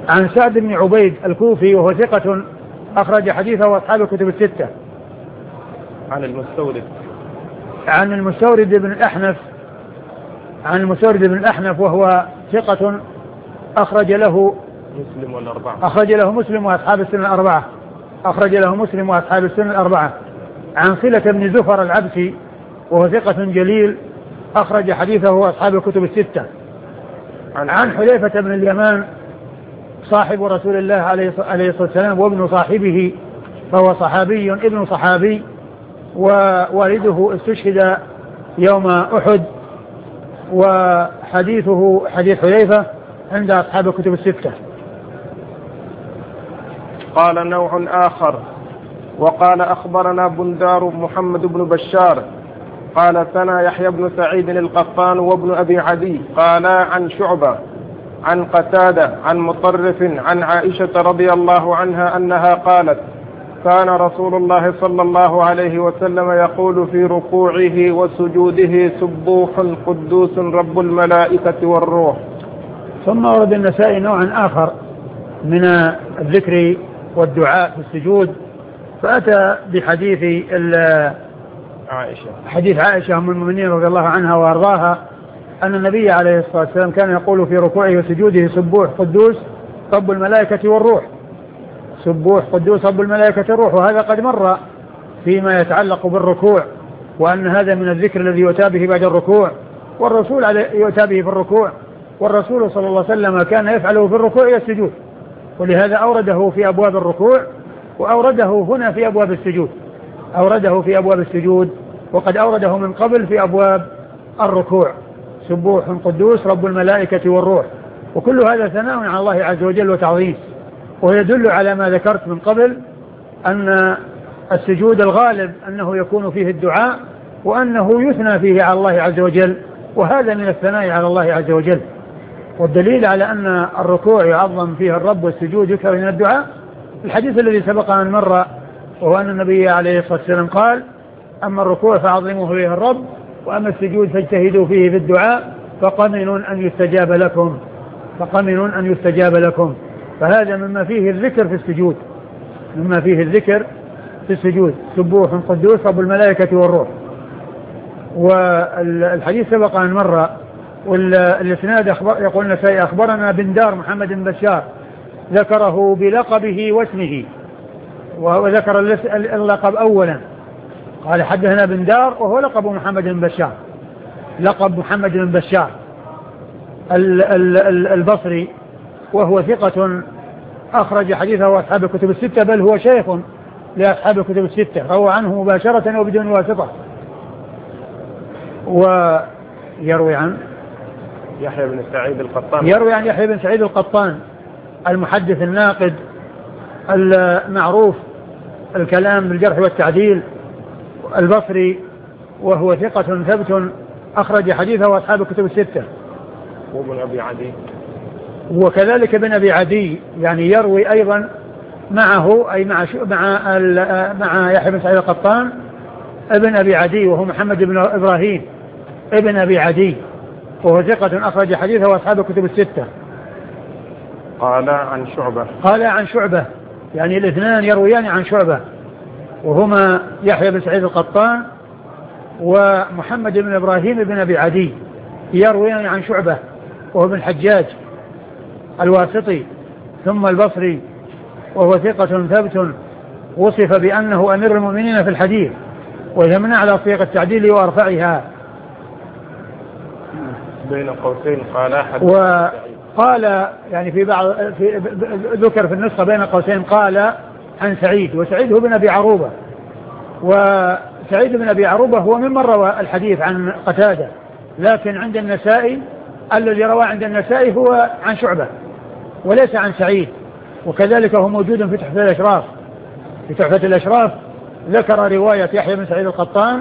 عن سعد بن عبيد الكوفي وهو ثقة أخرج حديثه أصحاب الكتب الستة. عن المستورد عن المستورد بن الأحنف عن المستورد بن الأحنف وهو ثقة أخرج له مسلم والأربعة أخرج له مسلم وأصحاب السنن الأربعة أخرج له مسلم وأصحاب السنن الأربعة. عن صلة بن زفر العبسي وهو ثقة جليل أخرج حديثه أصحاب الكتب الستة. عن, عن حذيفة بن اليمان صاحب رسول الله عليه الصلاة والسلام وابن صاحبه فهو صحابي ابن صحابي ووالده استشهد يوم أحد وحديثه حديث حذيفة عند أصحاب الكتب الستة. قال نوع آخر وقال أخبرنا بندار محمد بن بشار قال ثنا يحيى بن سعيد القطان وابن أبي عدي قالا عن شعبة عن قتادة عن مطرف عن عائشة رضي الله عنها أنها قالت كان رسول الله صلى الله عليه وسلم يقول في ركوعه وسجوده سبوح قدوس رب الملائكة والروح. ثم ورد النسائي نوعا آخر من الذكر والدعاء في السجود فأتى بحديث عائشة حديث عائشة أم المؤمنين رضي الله عنها وأرضاها أن النبي عليه الصلاة والسلام كان يقول في ركوعه وسجوده سبوح قدوس رب الملائكة والروح. سبوح قدوس رب الملائكة والروح. وهذا قد مر فيما يتعلق بالركوع وأن هذا من الذكر الذي يؤتى به بعد الركوع والرسول يؤتى به في الركوع والرسول صلى الله عليه وسلم كان يفعله في الركوع والسجود ولهذا أورده في أبواب الركوع وأورده هنا في أبواب السجود أورده في أبواب السجود وقد أورده من قبل في أبواب الركوع سبوح قدوس رب الملائكة والروح. وكل هذا ثناء على الله عز وجل وتعظيم ويدل على ما ذكرت من قبل أن السجود الغالب أنه يكون فيه الدعاء وأنه يثنى فيه على الله عز وجل وهذا من الثناء على الله عز وجل. والدليل على أن الركوع يعظم فيه الرب والسجود يكثر من الدعاء الحديث الذي سبق أن مر وهو أن النبي عليه الصلاة والسلام قال أما الركوع فعظموه فيه الرب وأما السجود فاجتهدوا فيه بالدعاء فقمن أن يستجاب لكم فقمن أن يستجاب لكم. فهذا مما فيه الذكر في السجود مما فيه الذكر في السجود سبوح قدوس رب الملائكة والروح. والحديث سبق أن مر والإسناد يقول النسائي أخبرنا بندار محمد بن بشار ذكره بلقبه واسمه وذكر اللقب أولا قال حدثنا بندار وهو لقب محمد بن بشار لقب محمد بن بشار البصري وهو ثقة أخرج حديثه أصحاب الكتب الستة بل هو شيخ لأصحاب الكتب الستة روى عنه مباشرة وبدون واسطة. ويروي عن يحيى بن سعيد القطان يروي عن يحيى بن سعيد القطان المحدث الناقد المعروف الكلام بالجرح والتعديل البصري وهو ثقة ثبت أخرج حديثه أصحاب الكتب الستة. وابن أبي عدي وكذلك ابن أبي عدي يعني يروي أيضا معه أي مع مع مع يحيى بن سعيد القطان ابن أبي عدي وهو محمد بن إبراهيم ابن أبي عدي وهو ثقة أخرج حديثه أصحاب الكتب الستة. قال عن شعبة قال عن شعبة يعني الاثنان يرويان عن شعبة وهما يحيى بن سعيد القطان ومحمد بن إبراهيم بن أبي عدي يرويان عن شعبة وهو ابن الحجاج الواسطي ثم البصري وهو ثقة ثبت وصف بأنه أمير المؤمنين في الحديث ويمنع على صيغة التعديل وأرفعها. بين قوسين قال أحد وقال يعني في بعض في ذكر في النسخة بين قوسين قال عن سعيد وسعيد هو بن أبي عروبة وسعيد بن أبي عروبة هو ممن روى الحديث عن قتادة لكن عند النسائي الذي روى عند النسائي هو عن شعبة وليس عن سعيد. وكذلك هو موجود في تحفة الأشراف في تحفة الأشراف ذكر رواية يحيى بن سعيد القطان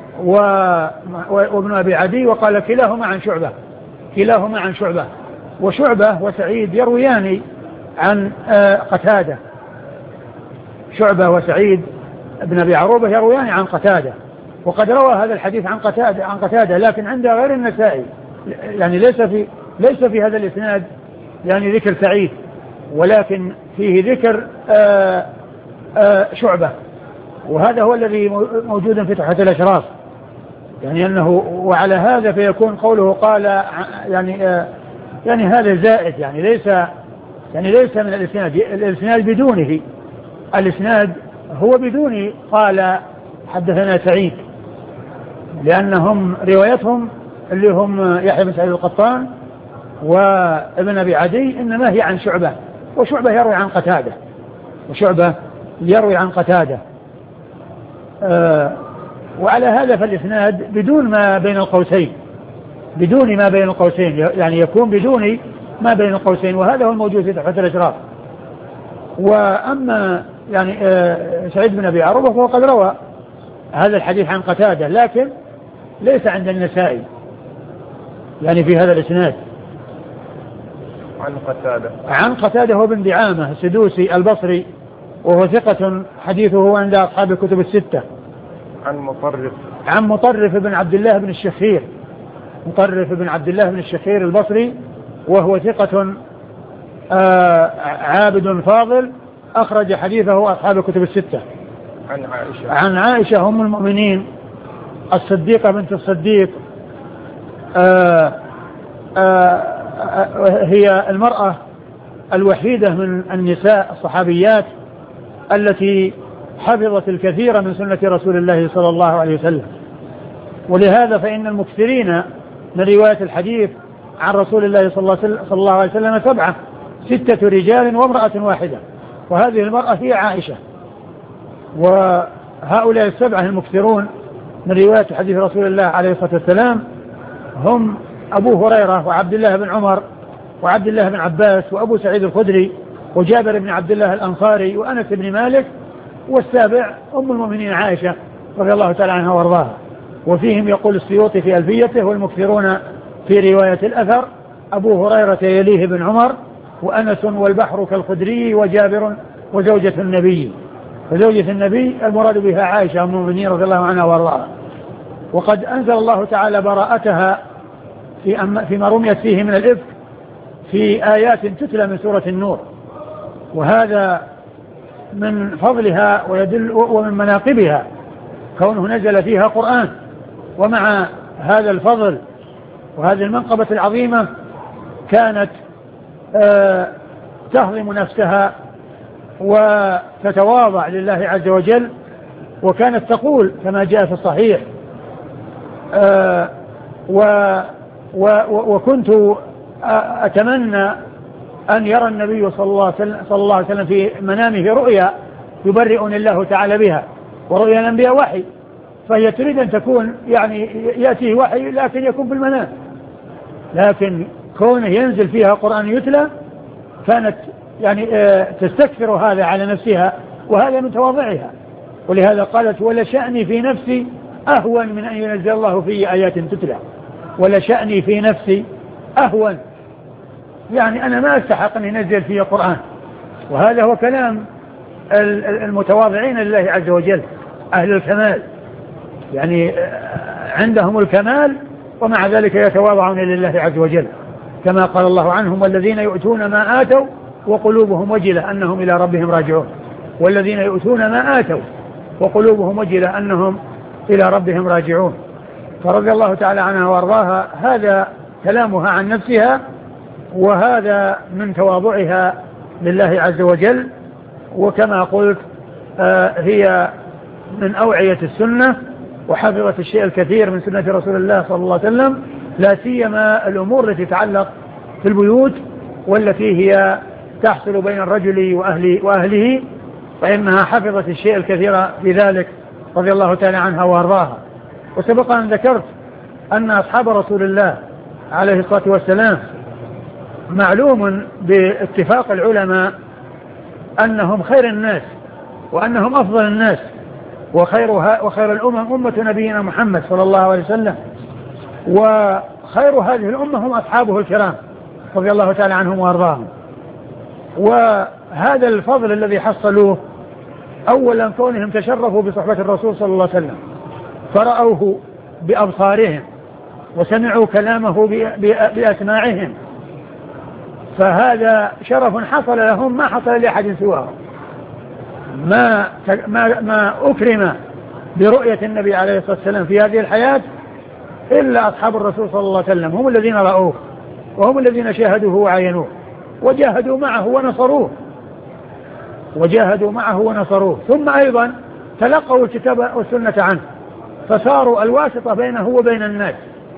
وابن أبي عدي وقال كلاهما عن شعبة كلاهما عن شعبة وشعبة وسعيد يرويان عن قتادة شعبة وسعيد بن أبي عروبة يرويان عن قتادة وقد روى هذا الحديث عن قتادة عن قتادة لكن عند غير النسائي يعني ليس في ليس في هذا الإسناد يعني ذكر سعيد ولكن فيه ذكر آآ آآ شعبة، وهذا هو الذي موجود في تحفة الأشراف، يعني أنه وعلى هذا فيكون قوله قال يعني يعني هذا زائد، يعني ليس يعني ليس من الإسناد، الإسناد بدونه، الإسناد هو بدون قال حدثنا سعيد، لأنهم روايتهم اللي هم يحيى بن سعيد القطان وابن أبي عدي إنما هي عن شعبة، وشعبة يروي عن قتادة، وشعبة يروي عن قتادة. آه وعلى هذا فالإسناد بدون ما بين القوسين، بدون ما بين القوسين، يعني يكون بدون ما بين القوسين، وهذا هو الموجود في تحفة الأشراف. وأما يعني آه سعيد بن أبي عروبة فهو قد روى هذا الحديث عن قتادة، لكن ليس عند النسائي يعني في هذا الإسناد. عن قتادة عن قتادة هو بن دعامة السدوسي البصري، وهو ثقة حديثه عند أصحاب الكتب الستة. عن مطرف عن مطرف بن عبد الله بن الشخير، مطرف بن عبد الله بن الشخير البصري، وهو ثقة آه عابد فاضل، أخرج حديثه أصحاب الكتب الستة. عن عائشة عن عائشة أم المؤمنين الصديقة بنت الصديق، آه آه هي المرأة الوحيدة من النساء الصحابيات التي حفظت الكثير من سنة رسول الله صلى الله عليه وسلم، ولهذا فإن المكثرين من رواية الحديث عن رسول الله صلى الله عليه وسلم سبعة، ستة رجال وامرأة واحدة، وهذه المرأة هي عائشة. وهؤلاء السبعة المكثرون من رواية حديث رسول الله عليه الصلاة والسلام هم أبو هريرة وعبد الله بن عمر وعبد الله بن عباس وأبو سعيد الخدري وجابر بن عبد الله الأنصاري وأنس بن مالك، والسابع أم المؤمنين عائشة رضي الله تعالى عنها وارضاها. وفيهم يقول السيوطي في ألفيته والمكثرون في رواية الأثر أبو هريرة يليه بن عمر وأنس والبحر كالخدري وجابر وزوجة النبي. وزوجة النبي المراد بها عائشة أم المؤمنين رضي الله عنها وارضاها. وقد أنزل الله تعالى براءتها في أم فيما رميت فيه من الإفك في آيات تتلى من سورة النور، وهذا من فضلها ويدل ومن مناقبها كونه نزل فيها قرآن. ومع هذا الفضل وهذه المنقبة العظيمة كانت آه تهضم نفسها وتتواضع لله عز وجل، وكانت تقول كما جاء في الصحيح آه و و وكنت أتمنى أن يرى النبي صلى الله عليه وسلم, صلى الله عليه وسلم في منامه رؤيا يبرئني الله تعالى بها، ورؤيا الأنبياء وحي، فهي تريد أن تكون يعني يأتيه وحي لكن يكون في المنام، لكن كونه ينزل فيها قرآن يتلى كانت يعني تستكثر هذا على نفسها، وهذا من تواضعها. ولهذا قالت ولشأني في نفسي أهون من أن ينزل الله في آيات تتلى، ولشأني في نفسي أهون، يعني أنا ما أستحق أن ينزل فيه قرآن. وهذا هو كلام المتواضعين لله عز وجل، أهل الكمال، يعني عندهم الكمال ومع ذلك يتواضعون لله عز وجل، كما قال الله عنهم والذين يؤتون ما آتوا وقلوبهم وجلة أنهم إلى ربهم راجعون، والذين يؤتون ما آتوا وقلوبهم وجلة أنهم إلى ربهم راجعون. فرضي الله تعالى عنها وارضاها، هذا كلامها عن نفسها، وهذا من تواضعها لله عز وجل. وكما قلت آه هي من أوعية السنة، وحفظت الشيء الكثير من سنة رسول الله صلى الله عليه وسلم، لا سيما الأمور التي تتعلق في البيوت والتي هي تحصل بين الرجل وأهله, وأهله فإنها حفظت الشيء الكثير في ذلك رضي الله تعالى عنها وارضاها. وسبق أن ذكرت أن أصحاب رسول الله عليه الصلاة والسلام معلوم باتفاق العلماء أنهم خير الناس وأنهم أفضل الناس، وخيرها وخير الأمم أمة نبينا محمد صلى الله عليه وسلم، وخير هذه الأمة هم أصحابه الكرام رضي الله تعالى عنهم وارضاهم. وهذا الفضل الذي حصلوه أولا كونهم تشرفوا بصحبة الرسول صلى الله عليه وسلم، فرأوه بأبصارهم وسمعوا كلامه بأسماعهم، فهذا شرف حصل لهم ما حصل لأحد سواهم. ما, ما, ما أكرم برؤية النبي عليه الصلاة والسلام في هذه الحياة إلا أصحاب الرسول صلى الله عليه وسلم، هم الذين رأوه وهم الذين شاهدوه وعينوه وجاهدوا معه ونصروه وجاهدوا معه ونصروه ثم أيضا تلقوا الكتاب والسنة عنه، فصاروا الواسطة بينه وبين الناس،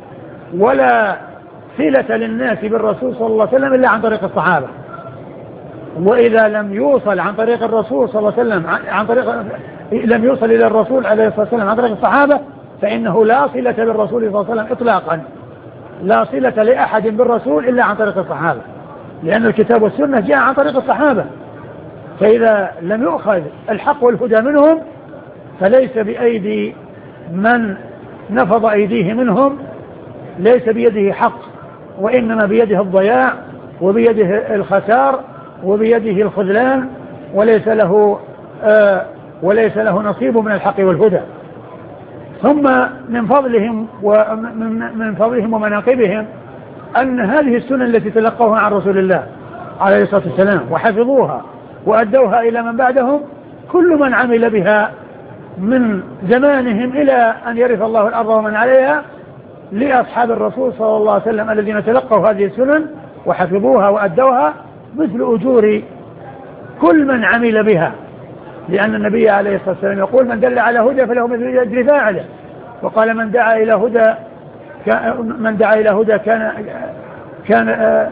ولا صلة للناس بالرسول صلى الله عليه وسلم إلا عن طريق الصحابة. وإذا لم يوصل عن طريق الرسول صلى الله عليه وسلم عن طريق لم يوصل إلى الرسول عليه الصلاة والسلام عن طريق الصحابة فإنه لا صلة بالرسول صلى الله عليه وسلم إطلاقا، لا صلة لأحد بالرسول إلا عن طريق الصحابة، لأن الكتاب والسنة جاء عن طريق الصحابة. فإذا لم يؤخذ الحق والهدى منهم فليس بأيدي من نفض أيديه منهم، ليس بيده حق، وإنما بيده الضياع وبيده الخسار وبيده الخذلان، وليس له آه وليس له نصيب من الحق والهدى. ثم من فضلهم ومن من فضلهم ومناقبهم أن هذه السنن التي تلقوها عن رسول الله عليه الصلاة والسلام وحفظوها وأدوها إلى من بعدهم، كل من عمل بها من زمانهم إلى أن يرث الله الأرض ومن عليها لأصحاب الرسول صلى الله عليه وسلم الذين تلقوا هذه السنن وحفظوها وأدوها مثل أجور كل من عمل بها، لأن النبي عليه الصلاة والسلام يقول من دل على هدى فله مثل أجر فاعله، وقال من دعا إلى هدى من دعا إلى هدى كان كان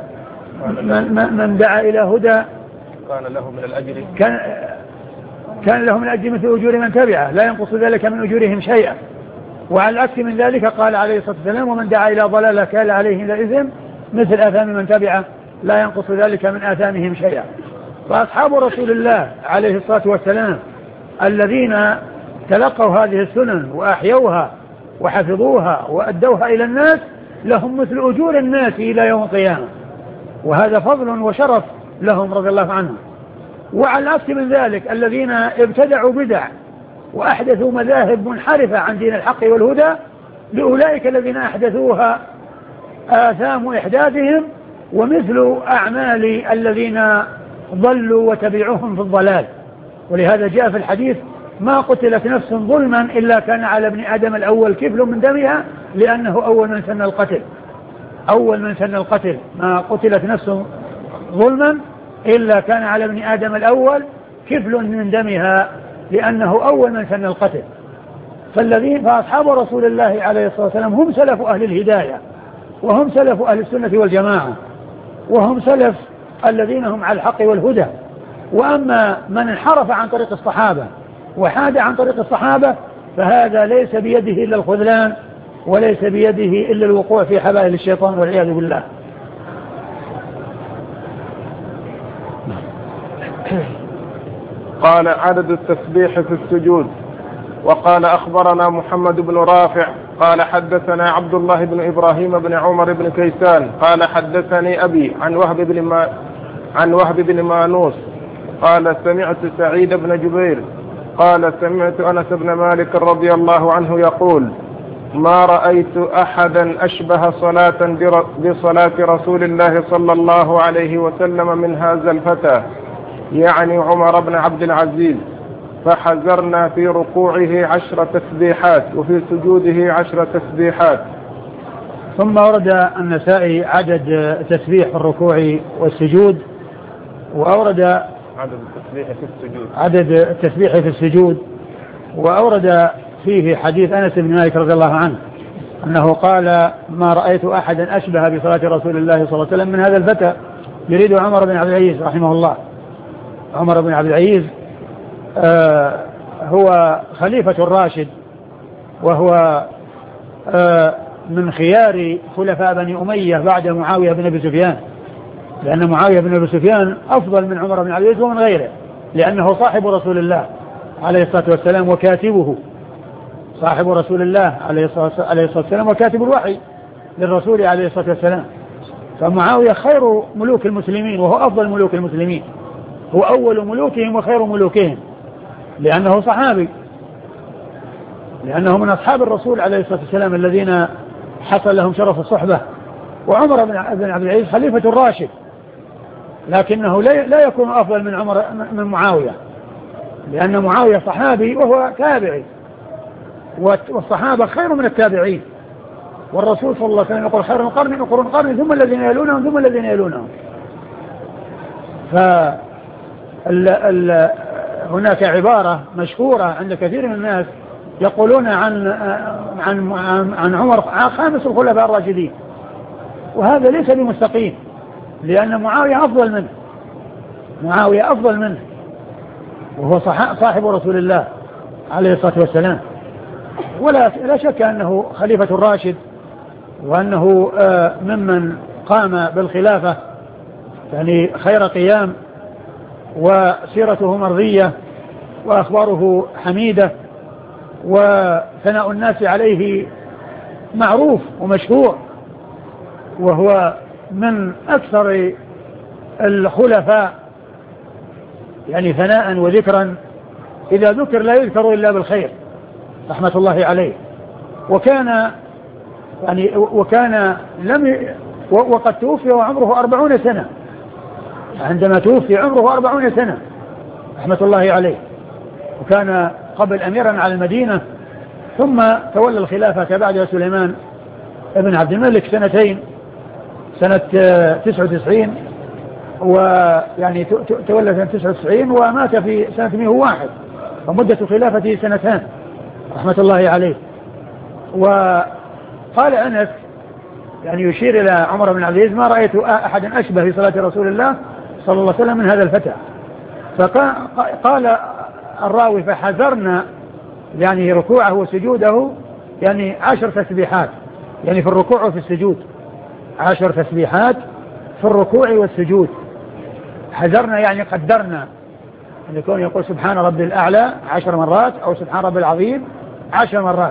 من, من دعا إلى هدى كان له من الأجر كان كان له من أجر مثل أجور من تبعه لا ينقص ذلك من أجورهم شيئا. وعلى العكس من ذلك قال عليه الصلاة والسلام ومن دعا إلى ضلالة كان عليه الإثم مثل آثام من تبعه لا ينقص ذلك من آثامهم شيئا. فأصحاب رسول الله عليه الصلاة والسلام الذين تلقوا هذه السنن وأحيوها وحفظوها وأدوها إلى الناس لهم مثل أجور الناس إلى يوم القيامة، وهذا فضل وشرف لهم رضي الله عنهم. وعلى العكس من ذلك الذين ابتدعوا بدع وأحدثوا مذاهب منحرفة عن دين الحق والهدى، لأولئك الذين أحدثوها آثام إحداثهم ومثل أعمال الذين ضلوا وتبعوهم في الضلال. ولهذا جاء في الحديث ما قتلت نفس ظلما إلا كان على ابن آدم الأول كفل من دمها لأنه أول من سن القتل أول من سن القتل ما قتلت نفس ظلما إلا كان على ابن آدم الأول كفل من دمها لأنه أول من سن القتل. فالذين فأصحاب رسول الله عليه الصلاة والسلام هم سلف أهل الهداية وهم سلف أهل السنة والجماعة وهم سلف الذين هم على الحق والهدى. وأما من انحرف عن طريق الصحابة وحاد عن طريق الصحابة فهذا ليس بيده إلا الخذلان وليس بيده إلا الوقوع في حبائل الشيطان والعياذ بالله. قال عدد التسبيح في السجود. وقال أخبرنا محمد بن رافع قال حدثنا عبد الله بن إبراهيم بن عمر بن كيسان قال حدثني أبي عن وهب بن ما عن وهب بن مانوس قال سمعت سعيد بن جبير قال سمعت أنس بن مالك رضي الله عنه يقول ما رأيت أحدا أشبه صلاة بصلاة رسول الله صلى الله عليه وسلم من هذا الفتى، يعني عمر بن عبد العزيز، فحذرنا في ركوعه عشر تسبيحات وفي سجوده عشر تسبيحات. ثم ورد النسائي عدد تسبيح الركوع والسجود، وأورد عدد التسبيح في السجود عدد التسبيح في السجود وأورد فيه حديث أنس بن مالك رضي الله عنه أنه قال ما رأيت أحدا أشبه بصلاة رسول الله صلى الله عليه وسلم من هذا الفتى، يريد عمر بن عبد العزيز رحمه الله. عمر بن عبد العزيز آه هو خليفة الراشد، وهو آه من خيار خلفاء بني أمية بعد معاوية بن أبي سفيان، لأن معاوية بن أبي سفيان أفضل من عمر بن عبد العزيز ومن غيره، لأنه صاحب رسول الله عليه الصلاة والسلام وكاتبه، صاحب رسول الله عليه الصلاة والسلام وكاتب الوحي للرسول عليه الصلاة والسلام. فمعاوية خير ملوك المسلمين وهو أفضل ملوك المسلمين، هو أول ملوكهم وخير ملوكهم، لأنه صحابي، لأنه من أصحاب الرسول عليه الصلاة والسلام الذين حصل لهم شرف الصحبة. وعمر بن عبد العزيز خليفة الراشد لكنه لا يكون أفضل من عمر من معاوية، لأن معاوية صحابي وهو تابعي، والصحابة خير من التابعين، والرسول صلى الله عليه وسلم يقول خير القرن يقولون قرن ثم الذين يلونهم ثم الذين يلونهم. فهناك عبارة مشهورة عند كثير من الناس يقولون عن عن عن عمر خامس الخلفاء الراشدين، وهذا ليس بمستقيم، لأن معاوية أفضل منه، معاوية أفضل منه، وهو صاحب رسول الله عليه الصلاة والسلام، ولا لا شك أنه خليفة الراشد، وأنه ممن قام بالخلافة يعني خير قيام، وسيرته مرضية وأخباره حميدة، وثناء الناس عليه معروف ومشهور، وهو من أكثر الخلفاء يعني ثناء وذكرا، إذا ذكر لا يذكر إلا بالخير رحمة الله عليه. وكان يعني وكان لم ي... وقد توفي وعمره أربعون سنة، عندما توفي عمره أربعون سنة رحمة الله عليه، وكان قبل أميرا على المدينة، ثم تولى الخلافة بعد سليمان ابن عبد الملك سنتين، سنة تسعة وتسعين، ويعني تولى سنة تسعة وتسعين ومات في سنة مئة وواحد، ومدة خلافته سنتان رحمة الله عليه. وقال أنس يعني يشير إلى عمر بن عبد العزيز: ما رأيت أحدا أشبه في صلاة رسول الله صلى الله عليه وسلم من هذا الفتى. فقال الراوي: فحذرنا يعني ركوعه وسجوده يعني عشر تسبيحات، يعني في الركوع وفي السجود عشر تسبيحات في الركوع والسجود. حذرنا يعني قدرنا أن يكون يقول سبحان ربي الأعلى عشر مرات، أو سبحان ربي العظيم عشر مرات.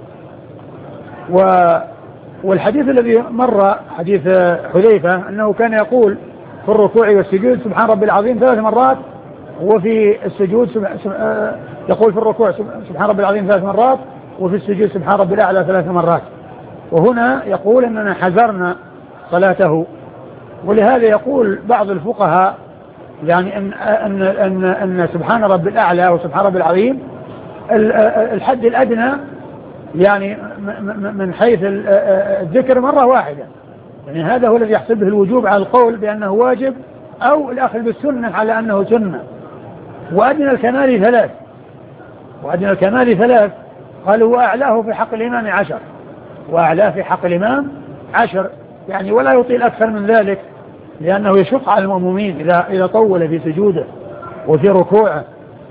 و والحديث الذي مر حديث حذيفة أنه كان يقول في الركوع والسجود سبحان ربي العظيم ثلاث مرات، وفي السجود سب... سب... يقول في الركوع سبحان ربي العظيم ثلاث مرات، وفي السجود سبحان ربي الأعلى ثلاث مرات. وهنا يقول أننا حذرنا صلاته. ولهذا يقول بعض الفقهاء يعني أن, أن, أن, أن سبحان ربي الأعلى وسبحان ربي العظيم الحد الأدنى يعني من حيث الذكر مرة واحدة، يعني هذا هو الذي يحصل به الوجوب على القول بأنه واجب، أو الأخذ بالسنة على أنه سنة. وأدنى الكمال ثلاث، وأدنى الكمال ثلاث قالوا: وأعلاه في حق الإمام عشر، وأعلاه في حق الإمام عشر، يعني ولا يطيل أكثر من ذلك، لأنه يشق على المأمومين إذا إذا طول في سجوده وفي ركوعه.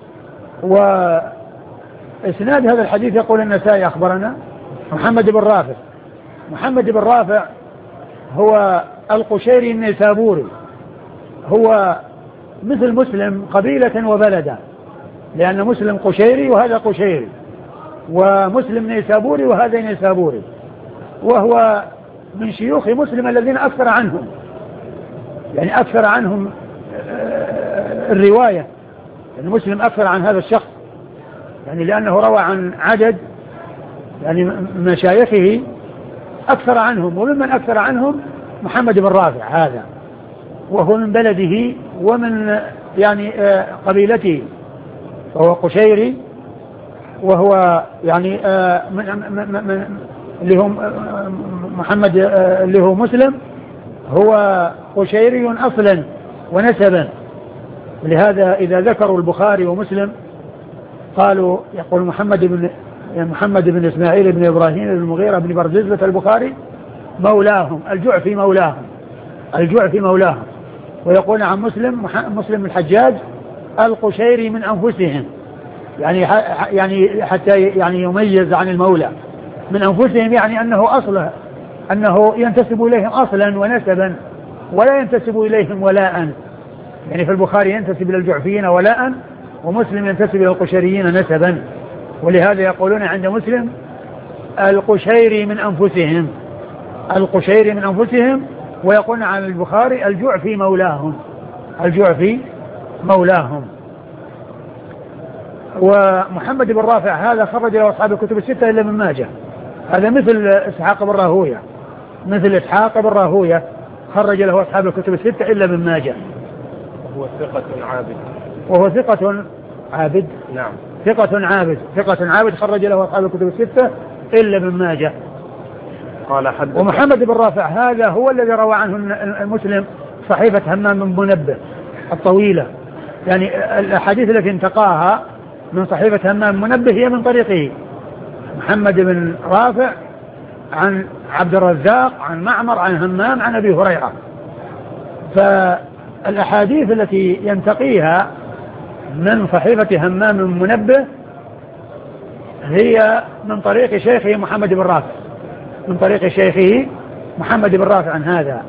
وإسناد هذا الحديث يقول النسائي أخبرنا محمد بن رافع. محمد بن رافع هو القشيري النيسابوري، هو مثل مسلم قبيلة وبلدا، لأن مسلم قشيري وهذا قشيري، ومسلم نيسابوري وهذا نيسابوري، وهو من شيوخ مسلم الذين أكثر عنهم، يعني أكثر عنهم الرواية، يعني مسلم أكثر عن هذا الشخص، يعني لأنه روى عن عدد يعني مشايخه أكثر عنهم، وممن أكثر عنهم محمد بن رافع هذا، وهو من بلده ومن يعني قبيلته، فهو قشيري، وهو يعني من من اللي هم محمد اللي هو مسلم هو قشيري أصلا ونسبا. ولهذا إذا ذكروا البخاري ومسلم قالوا يقول محمد بن محمد بن إسماعيل بن إبراهيم بن المغيرة بن برززة البخاري مولاهم، الجعفي مولاهم، الجعفي مولاهم. ويقول عن مسلم مسلم الحجاج القشيري من أنفسهم، يعني يعني حتى يعني يميز عن المولى من أنفسهم، يعني أنه أصله أنه ينتسب إليهم أصلا ونسبا، ولا ينتسب إليهم ولاء، يعني في البخاري ينتسب إلى الجعفيين ولاء، ومسلم ينتسب إلى القشيريين نسبا. ولهذا يقولون عند مسلم القشيري من أنفسهم، القشيري من أنفسهم. ويقولون عن البخاري الجعفي مولاهم، الجعفي مولاهم. ومحمد بن رافع هذا خرج له أصحاب الكتب الستة إلا من ماجه، هذا مثل إسحاق بن راهوية، مثل إسحاق بن راهوية خرج له أصحاب الكتب الستة إلا من ماجه. وهو ثقة عابد. وهو ثقة عابد. نعم. ثقة عابد ثقة عابد خرج له أصحاب الكتب الستة إلا ابن ماجه. قال حدث. ومحمد بن رافع هذا هو الذي روى عنه المسلم صحيفة همام بن منبه الطويلة، يعني الأحاديث التي انتقاها من صحيفة همام بن منبه هي من طريقه محمد بن رافع عن عبد الرزاق عن معمر عن همام عن أبي هريرة. فالأحاديث التي ينتقيها من صحيفة همام بن منبه هي من طريق شيخه محمد بن رافع من طريق شيخه محمد بن رافع عن هذا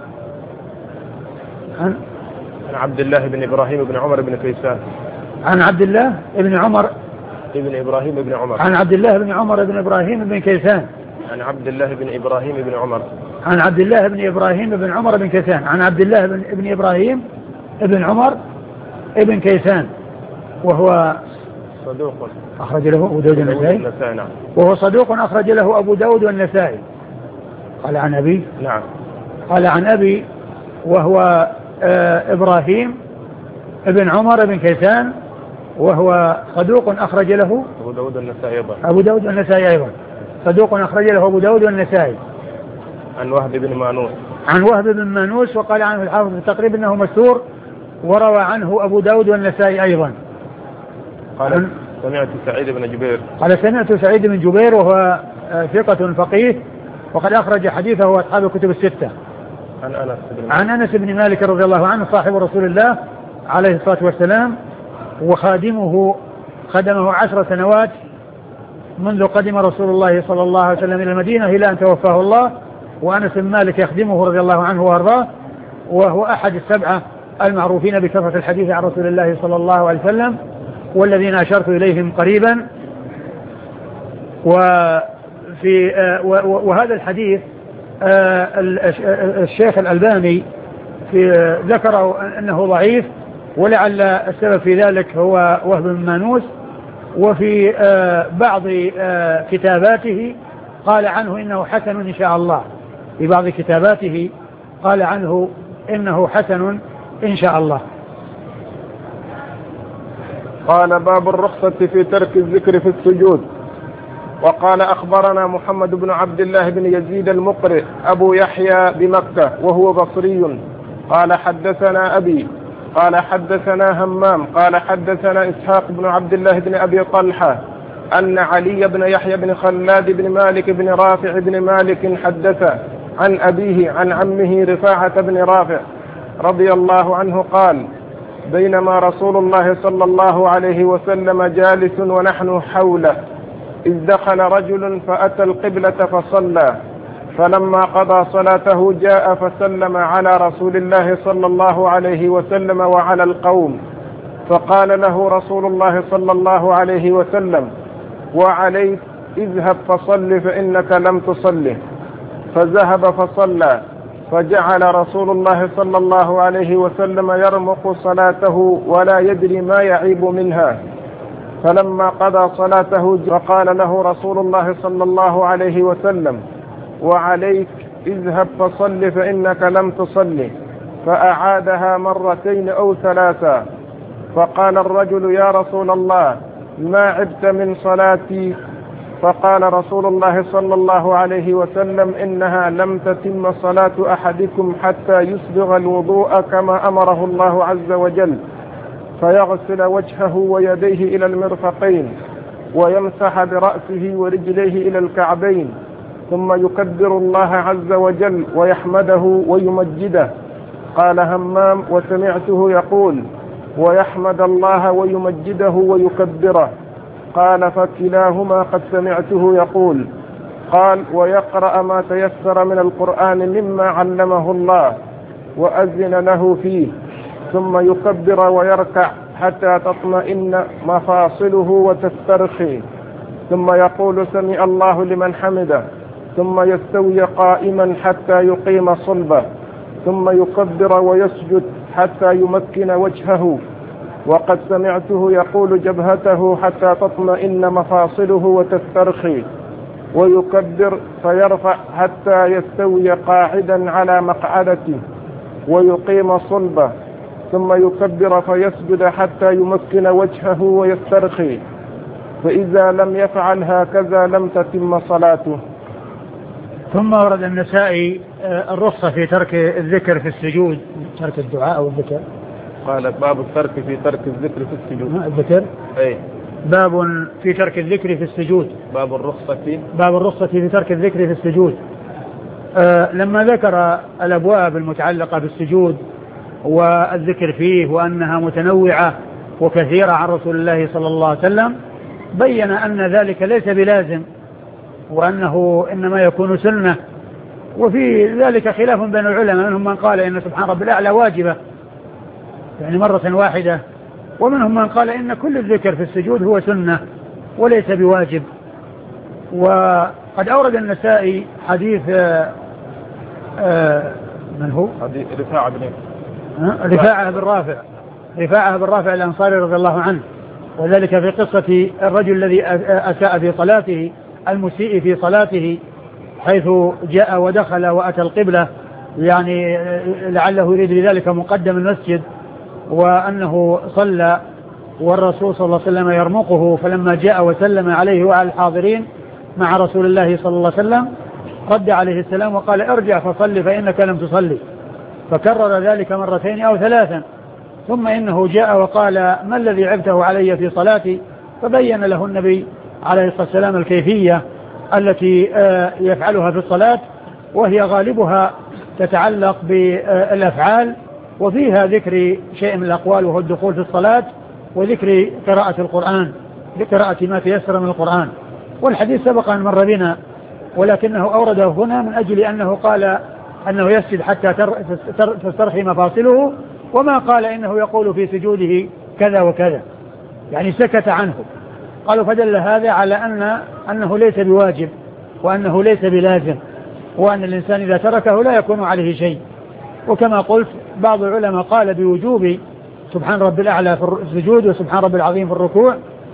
عن عبد الله بن إبراهيم بن عمر بن كيسان عن عبد الله بن عمر ابن إبراهيم بن عمر عن عبد الله بن عمر بن إبراهيم بن كيسان عن عبد الله بن إبراهيم بن عمر عن عبد الله بن إبراهيم بن عمر بن كيسان عن عبد الله بن ابن إبراهيم بن عمر ابن كيسان وهو صدوق أخرج له أبو داود والنسائي. نعم. وهو صدوق أخرج له أبو داود والنسائي. قال عن أبي. نعم. قال عن أبي وهو آه إبراهيم ابن عمر بن كيسان وهو صدوق أخرج له أبو داود والنسائي أيضا. أبو داود والنسائي أيضا صدوق أخرج له أبو داود والنسائي. عن وهب بن مانوس عن وهب بن مانوس وقال عنه الحافظ في التقريب أنه مستور وروى عنه أبو داود والنسائي أيضا. قال سمعت سعيد بن جبير قال سمعت سعيد بن جبير وهو ثقة فقيه وقد أخرج حديثه أصحاب الكتب الستة. عن أنس بن عن أنس بن مالك رضي الله عنه صاحب رسول الله عليه الصلاة والسلام وخادمه خدمه عشر سنوات منذ قدم رسول الله صلى الله عليه وسلم إلى المدينة إلى أن توفاه الله، وأنس بن مالك يخدمه رضي الله عنه وأرضاه، وهو أحد السبعة المعروفين بكثرة الحديث عن رسول الله صلى الله عليه وسلم والذين أشرت إليهم قريبا. وفي وهذا الحديث الشيخ الألباني في ذكره أنه ضعيف، ولعل السبب في ذلك هو وهب بن مانوس. وفي بعض كتاباته قال عنه إنه حسن إن شاء الله، في بعض كتاباته قال عنه إنه حسن إن شاء الله. قال باب الرخصة في ترك الذكر في السجود. وقال أخبرنا محمد بن عبد الله بن يزيد المقرئ أبو يحيى بمكة وهو بصري قال حدثنا أبي قال حدثنا همام قال حدثنا إسحاق بن عبد الله بن أبي طلحة أن علي بن يحيى بن خلاد بن مالك بن رافع بن مالك حدث عن أبيه عن عمه رفاعة بن رافع رضي الله عنه قال بينما رسول الله صلى الله عليه وسلم جالس ونحن حوله إذ دخل رجل فأتى القبلة فصلى، فلما قضى صلاته جاء فسلم على رسول الله صلى الله عليه وسلم وعلى القوم، فقال له رسول الله صلى الله عليه وسلم وعليك اذهب فصل فإنك لم تصله، فذهب فصلى، فجعل رسول الله صلى الله عليه وسلم يرمق صلاته ولا يدري ما يعيب منها، فلما قضى صلاته فقال له رسول الله صلى الله عليه وسلم وعليك اذهب فصل فإنك لم تصلي، فأعادها مرتين أو ثلاثا، فقال الرجل يا رسول الله ما عبت من صلاتي؟ فقال رسول الله صلى الله عليه وسلم إنها لم تتم صلاة أحدكم حتى يسبغ الوضوء كما أمره الله عز وجل، فيغسل وجهه ويديه إلى المرفقين ويمسح برأسه ورجليه إلى الكعبين، ثم يكبر الله عز وجل ويحمده ويمجده. قال همام وسمعته يقول ويحمد الله ويمجده ويكبره. قال فكلاهما قد سمعته يقول. قال ويقرأ ما تيسر من القرآن مما علمه الله وأذن له فيه، ثم يكبر ويركع حتى تطمئن مفاصله وتسترخي، ثم يقول سمع الله لمن حمده، ثم يستوي قائما حتى يقيم صلبه، ثم يكبر ويسجد حتى يمكن وجهه، وقد سمعته يقول جبهته حتى تطمئن مفاصله وتسترخي، ويكبر فيرفع حتى يستوي قاعدا على مقعدته ويقيم صلبه، ثم يكبر فيسجد حتى يمكن وجهه ويسترخي، فإذا لم يفعل هكذا لم تتم صلاته. ثم ورد النسائي الرخصة في ترك الذكر في السجود، ترك الدعاء أو الذكر. قال باب الترك في ترك الذكر في السجود. الذكر أي باب في ترك الذكر في السجود. باب الرخصة في باب الرخصة في ترك الذكر في السجود. آه لما ذكر الأبواب المتعلقة بالسجود والذكر فيه وأنها متنوعة وكثيرة عن رسول الله صلى الله عليه وسلم، بين أن ذلك ليس بلازم، وأنه إنما يكون سنة. وفي ذلك خلاف بين العلماء، منهم من قال إن سبحان رب الأعلى واجبة يعني مرة واحدة، ومنهم من قال إن كل الذكر في السجود هو سنة وليس بواجب. وقد أورد النسائي حديث آآ آآ من هو؟ حديث رفاعة بن رفاعة بن رافع رفاعة بن رافع الأنصاري رضي الله عنه، وذلك في قصة الرجل الذي أساء في صلاته، المسيء في صلاته، حيث جاء ودخل وأتى القبلة يعني لعله يريد لذلك مقدم المسجد، وأنه صلى والرسول صلى الله عليه وسلم يرمقه، فلما جاء وسلم عليه وعلى الحاضرين مع رسول الله صلى الله عليه وسلم رد عليه السلام وقال ارجع فصلي فإنك لم تصلي، فكرر ذلك مرتين أو ثلاثا، ثم إنه جاء وقال ما الذي عبته علي في صلاتي، فبين له النبي عليه الصلاة والسلام الكيفية التي يفعلها في الصلاة، وهي غالبها تتعلق بالأفعال، وفيها ذكر شيء من الأقوال وهو الدخول في الصلاة، وذكر قراءة القرآن، لقراءة ما تيسر من القرآن. والحديث سبق أن مر بنا، ولكنه أورده هنا من أجل أنه قال أنه يسجد حتى تسترخي مفاصله، وما قال إنه يقول في سجوده كذا وكذا، يعني سكت عنه. قالوا فدل هذا على أن أنه ليس بواجب، وأنه ليس بلازم، وأن الإنسان إذا تركه لا يكون عليه شيء. وكما قلت بعض العلماء قال بوجوب سبحان رب الأعلى في السجود وسبحان رب العظيم في الركوع،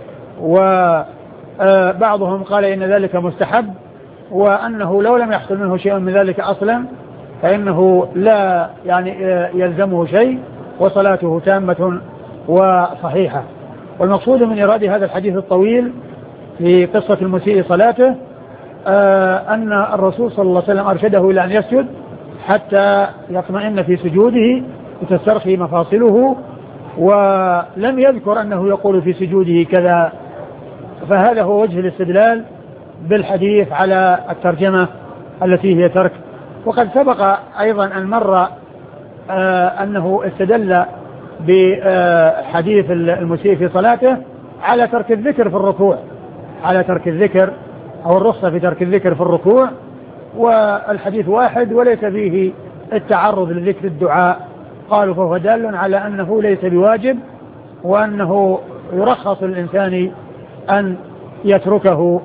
وبعضهم قال إن ذلك مستحب، وأنه لو لم يحصل منه شيء من ذلك أصلا فإنه لا يعني يلزمه شيء وصلاته تامة وصحيحة. والمقصود من إرادة هذا الحديث الطويل في قصة المسيء صلاته أن الرسول صلى الله عليه وسلم أرشده إلى أن يسجد حتى يطمئن في سجوده وتسترخي مفاصله، ولم يذكر أنه يقول في سجوده كذا. فهذا هو وجه الاستدلال بالحديث على الترجمة التي هي ترك. وقد سبق أيضا أن مر أنه استدل بحديث المسيء في صلاته على ترك الذكر في الركوع، على ترك الذكر أو الرخصة في ترك الذكر في الركوع، والحديث واحد وليس فيه التعرض لذكر الدعاء. قالوا فهو دال على أنه ليس بواجب، وأنه يرخص للإنسان أن يتركه.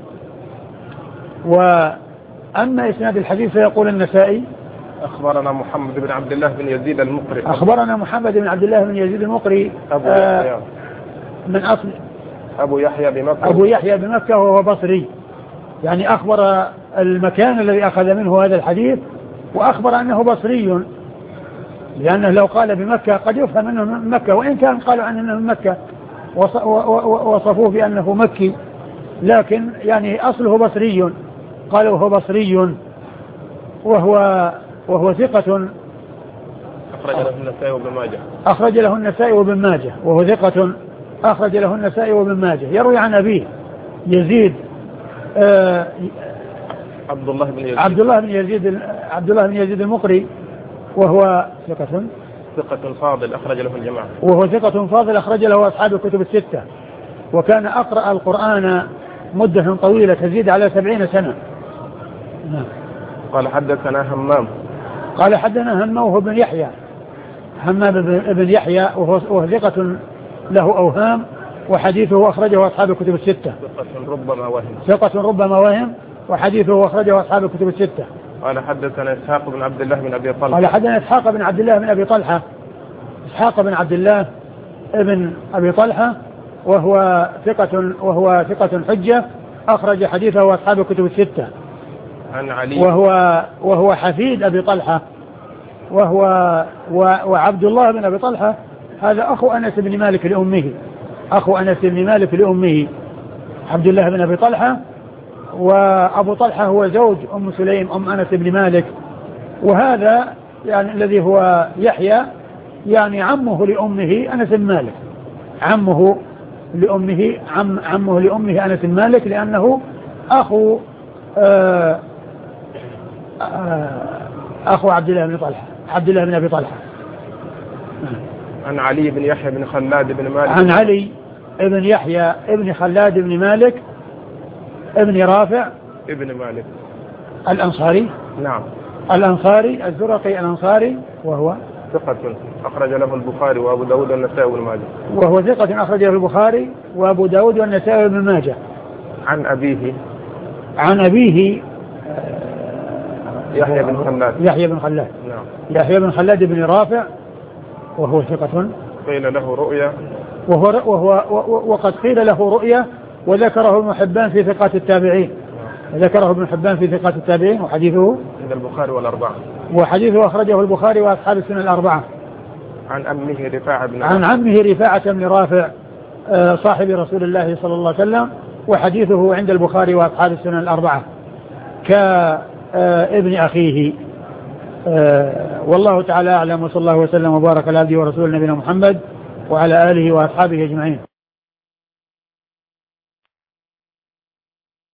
وأما إسناد الحديث فيقول النسائي أخبرنا محمد بن عبد الله بن يزيد المقري أخبرنا محمد بن عبد الله بن يزيد المقري أبو يحيى من أصل أبو يحيى بمكة أبو يحيى بمكة وهو بصري، يعني أخبر المكان الذي أخذ منه هذا الحديث، وأخبر أنه بصري، لأنه لو قال بمكة قد يفهم أنه من مكة، وإن كان قالوا عنه أنه من مكة وصفوه بأنه مكي، لكن يعني أصله بصري، قالوا هو بصري وهو وهو ثقة. أخرج له النسائي وابن ماجه أخرج له النسائي وابن ماجه وهو ثقة أخرج له النسائي وابن ماجه. يروي عن أبيه يزيد آه عبد الله بن يزيد عبد الله بن يزيد عبد الله بن يزيد المقري، وهو ثقة ثقة فاضل أخرج له الجماعة وهو ثقة فاضل أخرج له أصحاب الكتب الستة، وكان أقرأ القرآن مدة طويلة تزيد على سبعين سنة. نعم. قال حدثنا همام قال حدثنا همام وهو بن يحيى همام بن يحيى وهو ثقة له أوهام، وحديثه أخرجه أصحاب الكتب الستة. ثقة ربما وهم ثقة ربما وهم وحديثه أخرجه أصحاب الكتب الستة. قال حدثنا إسحاق بن عبد الله بن أبي طلحة قال حدثنا إسحاق بن عبد الله بن أبي طلحة إسحاق بن عبد الله ابن أبي طلحة وهو ثقة وهو ثقة حجة أخرج حديثه أصحاب الكتب الستة. عن علي وهو وهو حفيد أبي طلحة وهو وعبد الله بن أبي طلحة هذا أخو أنس بن مالك لأمه، أخو أنس بن مالك لأمه عبد الله بن أبي طلحة، وأبو طلحة هو زوج أم سليم أم أنس بن مالك. وهذا يعني الذي هو يحيى يعني عمه لأمه أنس بن مالك، عمه لأمه عم عمه لأمه أنس بن مالك، لأنه أخو آآ آآ أخو عبد الله بن طلحة عبد الله بن أبي طلحة. عن علي بن يحيى بن خلاد بن مالك، عن علي بن يحيى بن خلاد بن مالك ابن رافع ابن مالك الأنصاري، نعم الأنصاري الزرقي الأنصاري، وهو ثقة أخرج له البخاري وأبو داود والنسائي وابن ماجه، وهو ثقة أخرج له البخاري وأبو داود والنسائي وابن ماجه. عن أبيه عن أبيه يحيى بن خلاد يحيى بن خلاد نعم يحيى بن خلاد بن رافع وهو ثقة قيل له رؤيا، وهو, وهو وقد قيل له رؤيا، وذكره ابن حبان في ثقات التابعين، ذكره ابن حبان في ثقات التابعين، وحديثه عند البخاري والأربعة، وحديثه أخرجه البخاري وأصحاب السنن الأربعة. عن أمه رفاعة بن عن عمه رفاعة بن رافع صاحب رسول الله صلى الله عليه وسلم، وحديثه عند البخاري وأصحاب السنن الأربعة كابن أخيه. والله تعالى أعلم، وصلى الله وسلم وبارك على عبده ورسوله نبينا محمد وعلى آله وأصحابه أجمعين.